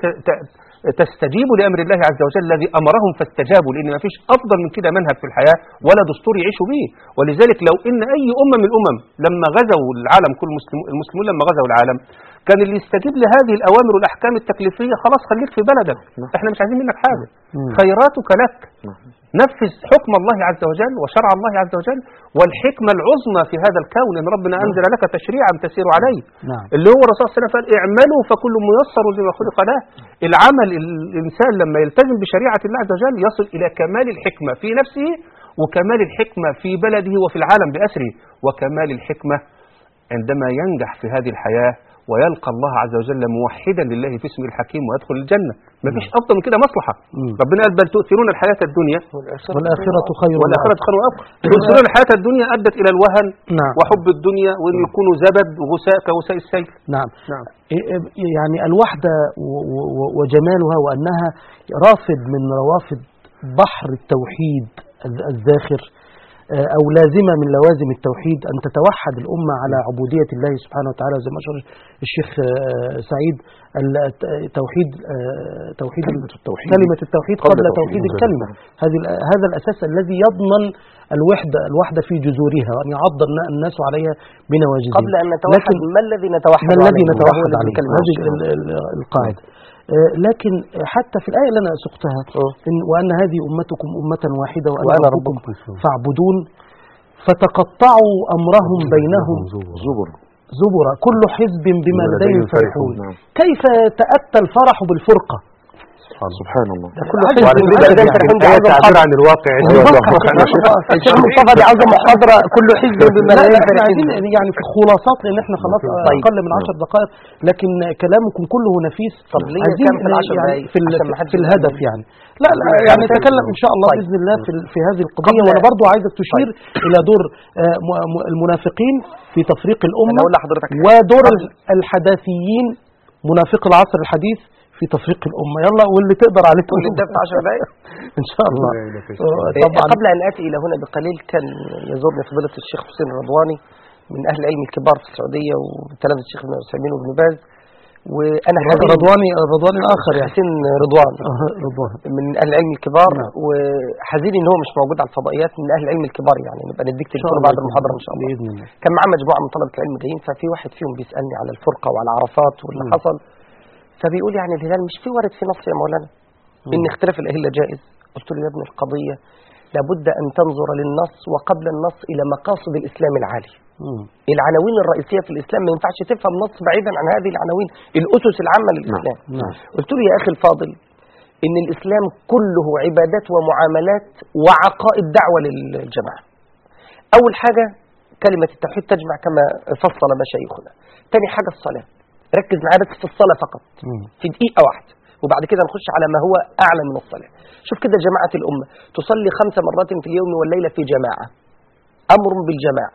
تستجيب لأمر الله عز وجل الذي أمرهم فاستجابوا، لأن ما فيش أفضل من كده منهج في الحياة ولا دستور يعيشوا به. ولذلك لو إن أي أمة من الأمم لما غزوا العالم كل المسلمون لما غزوا العالم كان اللي يستجيب لهذه الأوامر والأحكام التكليفية خلاص خليك في بلدك، احنا مش عايزين منك حاجة، خيراتك لك، نفذ حكم الله عز وجل وشرع الله عز وجل والحكمة العظمى في هذا الكون ان ربنا أنزل لك تشريعا تسير عليه. نعم. اللي هو الرسول صلى الله عليه وسلم قال اعملوا فكل ميسر لما خلق له. العمل الإنسان لما يلتزم بشريعة الله عز وجل يصل إلى كمال الحكمة في نفسه وكمال الحكمة في بلده وفي العالم بأسره وكمال الحكمة عندما ينجح في هذه الحياة ويلقى الله عز وجل موحدا لله في اسمه الحكيم ويدخل الجنة. ما فيش أفضل من كده مصلحة. ربنا قال بل تؤثرون الحياة الدنيا والآخرة خير والآخرة خير وأبقى. تؤثرون الحياة الدنيا أدت إلى الوهن. نعم. وحب الدنيا وإن يكونوا زبد وغساء كغساء السيل. نعم. نعم. يعني الوحدة وجمالها وأنها رافد من روافد بحر التوحيد الزاخر أو لازمة من لوازم التوحيد أن تتوحد الأمة على عبودية الله سبحانه وتعالى زي ما أشار الشيخ سعيد. التوحيد توحيد كلمة التوحيد, كلمة التوحيد قبل توحيد الكلمة. هذه هذا الأساس الذي يضمن الوحدة الوحدة في جذورها وأن يعض الناس عليها بنواجذهم. قبل أن نتوحد ما الذي نتوحد ما الذي نتوحد عليه هذه القاعدة. لكن حتى في الآية اللي أنا سقتها إن وأن هذه أمتكم أمة واحدة وأنا ربكم فاعبدون فتقطعوا أمرهم بينهم زبرا زبرا كل حزب بما لديهم فرحون. كيف يتأتى الفرح بالفرقة؟ سبحان الله. كله حزب وعلى من فكرة حزب يعني الحزب هي عاوز تعبير محاضرة. عن الواقع. الشيخ مصطفى دي عاوزه محاضره كل حزب بما لا لا لا ينفع احنا عايزين الحزب. يعني في خلاصات لان احنا خلاص طيب. اقل من عشر دقائق، لكن كلامكم كله نفيس. طب ليه عايزين كام في العشر يعني دقايق في ال- عشان ما حدش في الهدف يزعل. يعني لا لا يعني نتكلم ان شاء الله طيب. باذن الله في ال- في هذه القضيه. قبل- وانا برضو عايزك تشير الى دور آه، م- م- المنافقين في تفريق انا الامه، اقول لحضرتك حاجة. ودور قبل- ال- الحداثيين منافق العصر الحديث في تفريق الامه. يلا واللي تقدر عليه كل ده في عشر دقائق. ان شاء الله. إيه، طبعا قبل أن آتي إلى هنا بقليل كان يزورني فضيلة الشيخ حسين الرضواني من أهل العلم الكبار في السعودية وتلامذة الشيخ ابن عثيمين وابن باز، وأنا حزين رضواني رضواني الاخر يعني حسين رضوان آه، رضوان من أهل العلم الكبار، نعم. وحزين إن هو مش موجود على الفضائيات من أهل العلم الكبار، يعني نبقى نديك إن شاء تليفونه الله بعد المحاضرة إن شاء الله. باذن الله. كان معاه مجموعة من طلبة العلم جايين، ففي واحد فيهم بيسألني على الفرقة وعلى عرفات واللي مم. حصل، فبيقول يعني الهلال مش في وارد في نص يا مولانا إن اختلاف الأهلة جائز. قلت له يا ابن القضية لابد أن تنظر للنص وقبل النص إلى مقاصد الإسلام العالي. مم. العناوين الرئيسية في الإسلام ما ينفعش تفهم نص بعيدا عن هذه العناوين الأسس العامة للإسلام. نعم. قلت له يا أخي الفاضل إن الإسلام كله عبادات ومعاملات وعقائد دعوة للجماعة. أول حاجة كلمة التوحيد تجمع كما فصل مشايخنا. تاني حاجة الصلاة، ركز معايا بس في الصلاة فقط مم. في دقيقة واحدة، وبعد كده نخش على ما هو أعلى من الصلاة. شوف كده جماعة الأمة تصلي خمس مرات في اليوم والليلة في جماعة، أمر بالجماعة.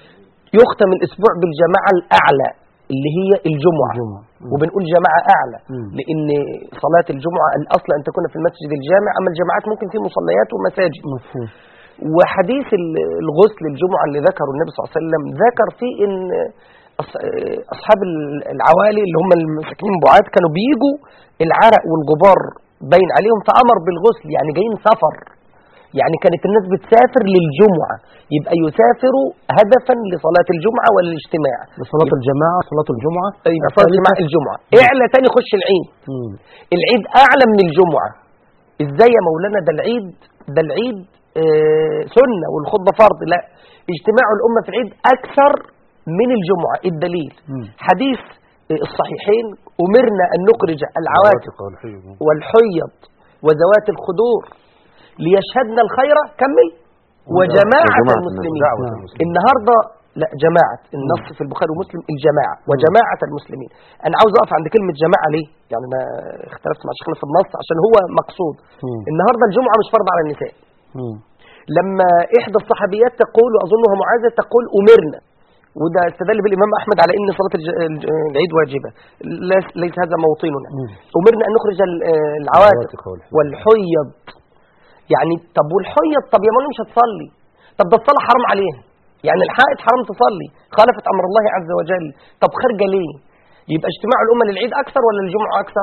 يختم الأسبوع بالجماعة الأعلى اللي هي الجمعة، الجمعة. مم. وبنقول جماعة أعلى مم. لأن صلاة الجمعة الأصل أن تكون في المسجد الجامع، أما الجماعات ممكن في مصليات ومساجد. مفهوم. وحديث ال- الغسل الجمعة اللي ذكره النبي صلى الله عليه وسلم ذكر فيه إن أص- أصحاب ال- العوالي اللي هم المساكين بعاد كانوا بيجوا العرق والغبار باين عليهم، فأمر بالغسل يعني جايين سفر، يعني كانت الناس بتسافر للجمعة، يبقى يسافروا هدفا لصلاة الجمعة والاجتماع. صلاة الجماعة صلاة الجمعة يبقى صلاة الجماعة الجمعة اعلى، تاني خش العيد. مم. العيد أعلى من الجمعة. إزاي يا مولانا؟ ده العيد ده العيد آه سنة والخطبة فرض. لا، اجتماع الأمة في العيد أكثر من الجمعة. الدليل مم. حديث آه، الصحيحين أمرنا أن نخرج العواتق والحيض وذوات الخدور ليشهدنا الخير، كمل، وجماعة وجماعة المسلمين. الناس. النهاردة لا، جماعة النص في البخاري ومسلم الجماعة وجماعة المسلمين. أنا عاوز أقف عند كلمة جماعة ليه؟ يعني أنا اختلفت مع شيخنا في النص عشان هو مقصود. مم. النهاردة الجمعة مش فرض على النساء. مم. لما إحدى الصحابيات تقول وأظنها معاذة تقول أمرنا، وده استدل بالإمام أحمد على أن صلاة الج- الج- العيد واجبة، ليس- ليس هذا موطننا. مم. أمرنا أن نخرج ال- العواتق والحيض. يعني طب والحيض، طب يا مولانا مش هتصلي، طب ده الصلاة حرام عليها، يعني الحائط حرام تصلي، خالفت أمر الله عز وجل، طب خارجة ليه؟ يبقى اجتماع الأمة للعيد أكثر ولا الجمعة أكثر؟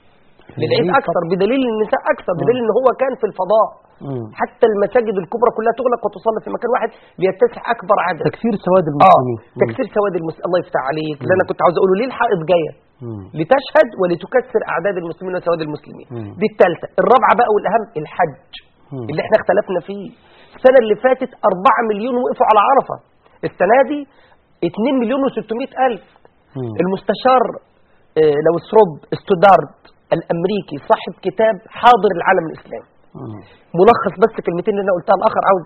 للعيد أكثر، بدليل النساء أكثر، بدليل إن هو كان في الفضاء. مم. حتى المساجد الكبرى كلها تغلق وتصلي في مكان واحد ليتسع أكبر عدد. تكثير سواد اه المسلمين. مم. تكسير سواد المسلمين. الله يفتح عليك. اللي أنا كنت عاوز أقوله ليه الحائط جاية؟ مم. لتشهد ولتكسر أعداد المسلمين وسواد المسلمين. مم. دي الثالثة. الرابعة بقى والأهم الحج مم. اللي احنا اختلفنا فيه. السنة اللي فاتت أربعة مليون وقفوا على عرفة، السنة دي اتنين مليون وستمائة ألف. مم. المستشار آه، لو سروب ستودارد الأمريكي صاحب كتاب حاضر العالم الإسلامي، مم. ملخص بس كلمتين اللي أنا قلتها الآخر عاوز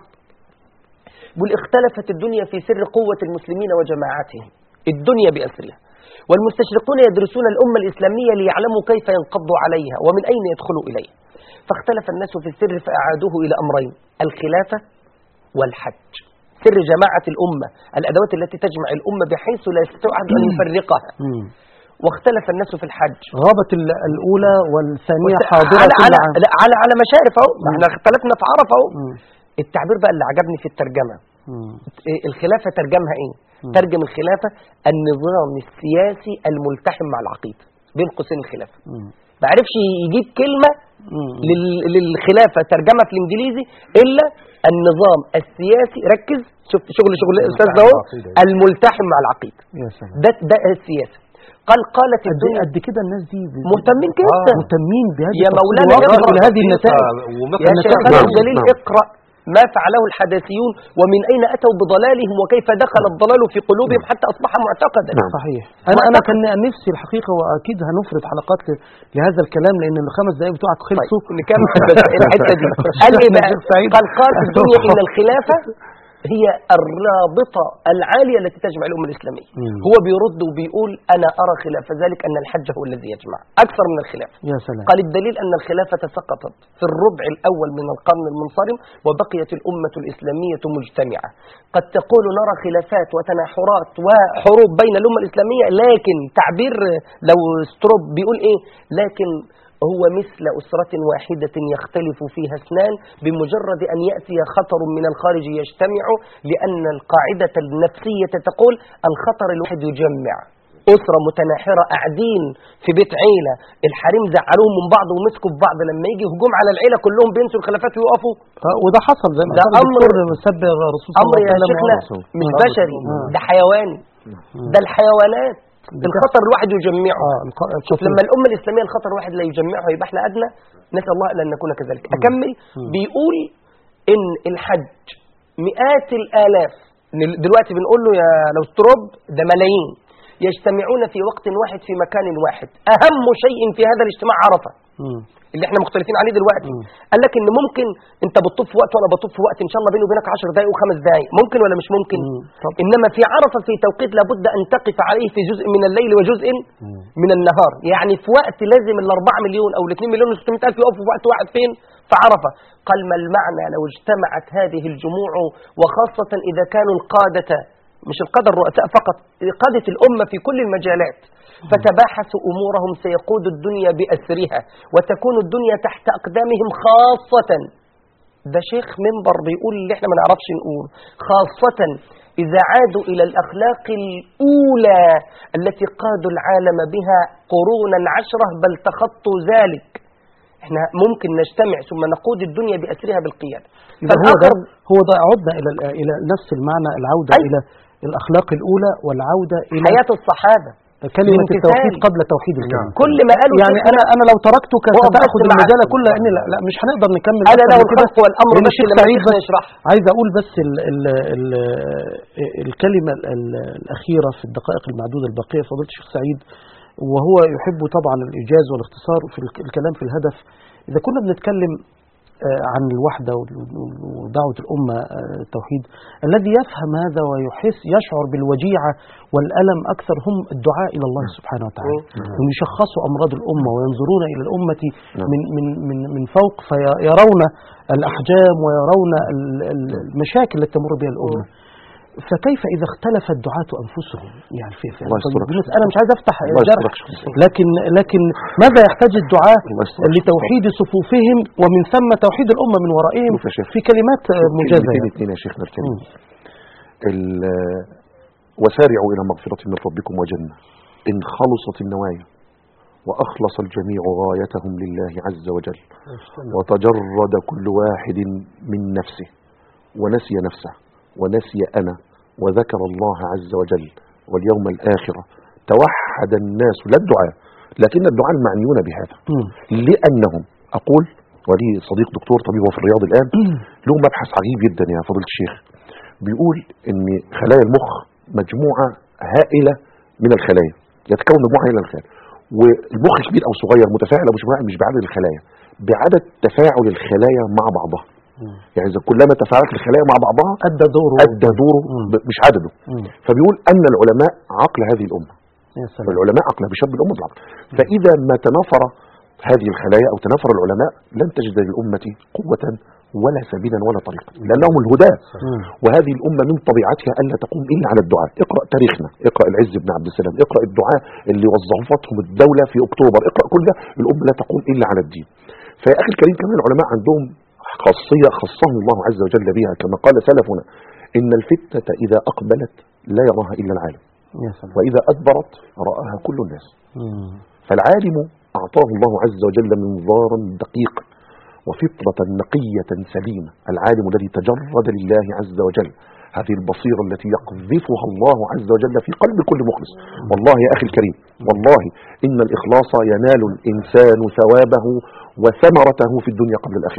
بيقول اختلفت الدنيا في سر قوة المسلمين وجماعتهم، الدنيا بأسرها، والمستشرقون يدرسون الأمة الإسلامية ليعلموا كيف ينقضوا عليها ومن أين يدخلوا إليها، فاختلف الناس في السر فأعادوه إلى أمرين: الخلافة والحج. سر جماعة الأمة، الأدوات التي تجمع الأمة بحيث لا يستطيع أحد أن يفرقها. مم. واختلف الناس في الحج. غابت ال- الأولى والثانية وت- حاضرة على كل على عام. لا، على على مشارف اهو، ما احنا اختلفنا في عرفه اهو. مم. التعبير بقى اللي عجبني في الترجمه، مم. إيه الخلافه ترجمها ايه؟ ترجم الخلافه النظام السياسي الملتحم مع العقيده، بين قوسين الخلافه. مم. ما عرفش يجيب كلمه مم. لل- للخلافه ترجمها في الانجليزي الا النظام السياسي. ركز، شوف شغل شغل الاستاذ ده اهو، الملتحم مع العقيده. يا سلام. ده ده السياسه. قال قالت قد الدنيا قد كده الناس دي ب- مهتمين جدا. مهتمين بهذه يا التفاصيل مولانا ويصلوا اقرأ. إلى هذه النتائج. يا شيخنا نعم، الجليل نعم. اقرأ ما فعله الحداثيون ومن أين أتوا بضلالهم وكيف دخل الضلال في قلوبهم حتى أصبح معتقدا. صحيح. أنا أنا كان نفسي الحقيقة، وأكيد هنفرد حلقات لهذا الكلام لأن الخمس دقائق بتوعك خلصوا. طيب نكمل بس الحتة دي. قال إيه بقى؟ قال قال في الدنيا إن الخلافة هي الرابطة العالية التي تجمع الأمة الإسلامية. مم. هو بيرد وبيقول أنا أرى خلاف ذلك أن الحج هو الذي يجمع أكثر من الخلاف. يا سلام. قال الدليل أن الخلافة سقطت في الربع الأول من القرن المنصرم وبقيت الأمة الإسلامية مجتمعة. قد تقول نرى خلافات وتناحرات وحروب بين الأمة الإسلامية، لكن تعبير لو ستروب بيقول إيه؟ لكن هو مثل أسرة واحدة يختلف فيها اثنان، بمجرد أن يأتي خطر من الخارج يجتمع، لأن القاعدة النفسية تقول الخطر الواحد يجمع. أسرة متناحرة قاعدين في بيت عيلة، الحريم زعلوهم من بعض ومسكوا في بعض، لما يجي هجوم على العيلة كلهم بينسوا الخلافات ويقفوا. وده حصل زي ما ده قال أمر سب الرسول صلى أمر الله عليه يا شيخنا وسلم. مش بشري، ده حيواني، ده الحيوانات الخطر الواحد يجمعه. آه شوف لما الأمة الإسلامية الخطر الواحد لا يجمعه يبقى احنا أدنى، نسأل الله أن نكون كذلك. أكمل. بيقول إن الحج مئات الآلاف دلوقتي بنقول له يا لو ستروب ده ملايين يجتمعون في وقت واحد في مكان واحد. أهم شيء في هذا الاجتماع عرفة اللي احنا مختلفين عليه دلوقتي. مم. قال لك ان ممكن انت بتطوف في وقت وانا بطوف في وقت، ان شاء الله بيني وبينك عشر دقائق وخمس دقائق، ممكن ولا مش ممكن؟ طب. انما في عرفه في توقيت لابد ان تقف عليه في جزء من الليل وجزء مم. من النهار، يعني في وقت لازم الأربعة مليون او الاثنين مليون وستمائة ألف يقفوا في وقت واحد فين؟ في عرفه. قال ما المعنى لو اجتمعت هذه الجموع، وخاصه اذا كانوا القاده، مش القادة الرؤساء فقط، قادة الأمة في كل المجالات، فتباحثوا أمورهم سيقود الدنيا بأسرها وتكون الدنيا تحت أقدامهم، خاصة ده شيخ منبر بيقول اللي احنا ما نعرفش نقول، خاصة إذا عادوا إلى الأخلاق الأولى التي قادوا العالم بها قرونا عشرة بل تخطوا ذلك. احنا ممكن نجتمع ثم نقود الدنيا بأسرها بالقيادة. هو ده هو ده عدنا إلى إلى نفس المعنى، العودة أي. إلى الأخلاق الأولى والعودة إلى حياة الصحابة، كلمة التوحيد قبل توحيد الكلمة. كل ما قالوا يعني أنا أنا لو تركتك ستأخذ المجال كلها، إن لا, لا مش هنقدر نكمل. أنا له الخلق والأمر بس لما سعيد بس نشرح. عايز أقول بس ال ال ال الكلمة ال الأخيرة في الدقائق المعدودة الباقية فضيلة الشيخ سعيد، وهو يحب طبعا الإيجاز والاختصار في الكلام في الهدف. إذا كنا بنتكلم عن الوحدة ودعوة الأمة التوحيد، الذي يفهم هذا ويحس يشعر بالوجيعة والألم أكثر هم الدعاء إلى الله سبحانه وتعالى، هم يشخصوا أمراض الأمة وينظرون إلى الأمة من من من من فوق، فيرون الأحجام ويرون المشاكل التي تمر بها الأمة. فكيف إذا اختلف الدعاة أنفسهم؟ يعني في في أنا مش عايز أفتح جرح، لكن لكن ماذا يحتاج الدعاة لتوحيد صفوفهم ومن ثم توحيد الأمة من ورائهم في كلمات مجازة. الاثنين يا شيخنا الكريم، وسارعوا إلى مغفرة من ربكم وجنة إن خلصت النوايا وأخلص الجميع غايتهم لله عز وجل، وتجرد كل واحد من نفسه ونسي نفسه ونسي أنا وذكر الله عز وجل واليوم الآخرة، توحد الناس لا الدعاء لكن الدعاء المعنيون بهذا. م. لأنهم أقول ولي صديق دكتور طبيب في الرياض الآن له مبحث عجيب جدا يا فضيلة الشيخ، بيقول إن خلايا المخ مجموعة هائلة من الخلايا، يتكون مجموعة هائلة من الخلايا، والمخ كبير أو صغير متفاعل أو مش مش بعدد الخلايا، بعدد تفاعل الخلايا مع بعضها. يعني إذا كلما تفاعلت الخلايا مع بعضها أدى دوره أدى دوره مش عدده. مم. فبيقول أن العلماء عقل هذه الأمة، العلماء عقلها بشب الأمة العقل. فإذا ما تنافر هذه الخلايا أو تنافر العلماء لن تجد للأمة قوة ولا سبيلا ولا طريقا، لأنهم الهداة. وهذه الأمة من طبيعتها ألا تقوم إلا على الدعاء. اقرأ تاريخنا، اقرأ العز بن عبد السلام، اقرأ الدعاء اللي وظفتهم الدولة في أكتوبر، اقرأ كل ده، الأمة لا تقوم إلا على الدين. فيا أخي الكريم كمان العلماء عندهم خاصية خصهم الله عز وجل بها، كما قال سلفنا إن الفتنة إذا أقبلت لا يراها إلا العالم، وإذا أدبرت رآها كل الناس. فالعالم أعطاه الله عز وجل منظارا دقيق وفطرة نقية سليمة، العالم الذي تجرد لله عز وجل، هذه البصيرة التي يقذفها الله عز وجل في قلب كل مخلص. والله يا أخي الكريم، والله إن الإخلاص ينال الإنسان ثوابه وثمرته في الدنيا قبل الآخرة.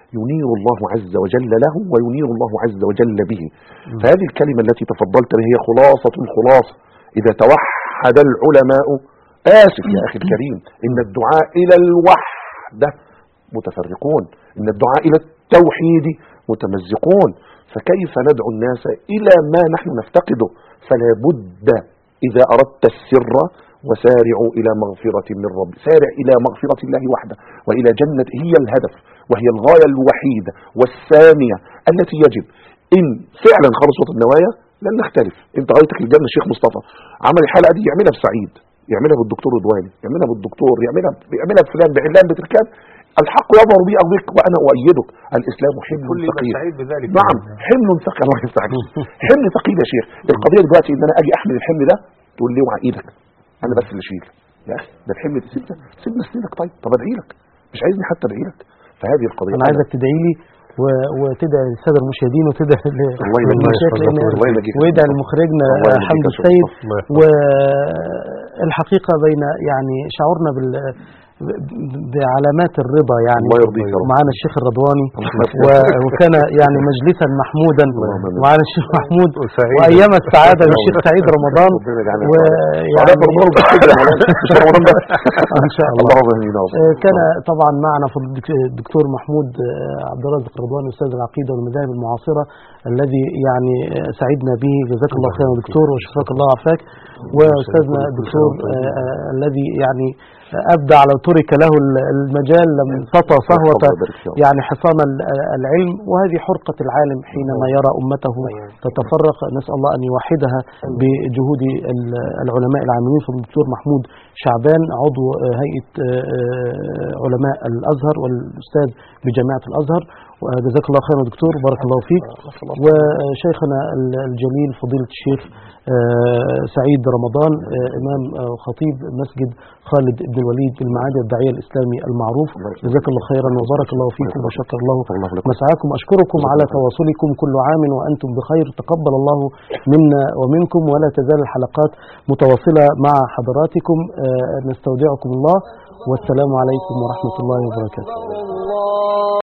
ينير الله عز وجل له وينير الله عز وجل به. فهذه الكلمة التي تفضلت بها هي خلاصة الخلاصة. إذا توحد العلماء، آسف يا أخي الكريم، إن الدعاء إلى الوحدة متفرقون، إن الدعاء إلى التوحيد متمزقون، فكيف ندعو الناس إلى ما نحن نفتقده؟ فلا بد إذا أردت السر وسارعوا إلى مغفرة من رب، سارع إلى مغفرة الله وحده وإلى جنة، هي الهدف وهي الغاية الوحيدة والثانية التي يجب إن فعلا خلصت النوايا لن نختلف. انت غايتك الجنة. الشيخ مصطفى عمل الحلقة دي، يعملها بسعيد، يعملها بالدكتور رضواني، يعملها بالدكتور، يعملها يعملها بفلان بعلان بتركان. الحق يظهر بي أو بك وأنا أؤيدك. الإسلام حمل ثقيل. نعم حمل ثقيل. الله يستعجل. حمل ثقيل يا شيخ. القضية دلوقتي إن أنا أجي أحمل الحمل ده تقول لي اوعى إيدك، أنا بس اللي أشيل. يا أخي ده الحمل ده سيبنا سيبنا سنينك. طيب طب أدعي لك، مش عايزني حتى أدعي لك. فهذه القضية أنا عايزك تدعي لي وتدعي للسادة المشاهدين وتدعي للمشايخ، ويدعي لمخرجنا حمد السيد. والحقيقة بين يعني شعورنا بال بعلامات الرضا يعني معنا الشيخ الرضواني، وكان يعني مجلسا محمودا معنا الشيخ محمود، وايام السعاده للشيخ سعيد رمضان، ويعني ان شاء الله. كان طبعا معنا الدكتور محمود عبد الرازق الرضواني استاذ العقيده والمذاهب المعاصره الذي يعني سعدنا به، جزاك الله خيرا دكتور وشفاك الله وعافاك. واستاذنا الدكتور الذي يعني أبدع لو ترك له المجال لم سطى صهوة يعني حصان العلم. وهذه حرقة العالم حينما يرى أمته تتفرق. نسأل الله أن يوحدها بجهود العلماء العاملين. فالدكتور محمود شعبان عضو هيئة علماء الأزهر والأستاذ بجامعة الأزهر، وجزاك الله خيرا دكتور، بارك الله فيك. وشيخنا الجليل فضيلة الشيخ سعيد رمضان، إمام وخطيب مسجد خالد بن الوليد بالمعادي، الداعية الإسلامي المعروف، جزاك الله خيرا وبارك الله فيكم وشكر الله مسعاكم. أشكركم على تواصلكم، كل عام وأنتم بخير، تقبل الله منا ومنكم، ولا تزال الحلقات متواصلة مع حضراتكم. نستودعكم الله، والسلام عليكم ورحمة الله وبركاته.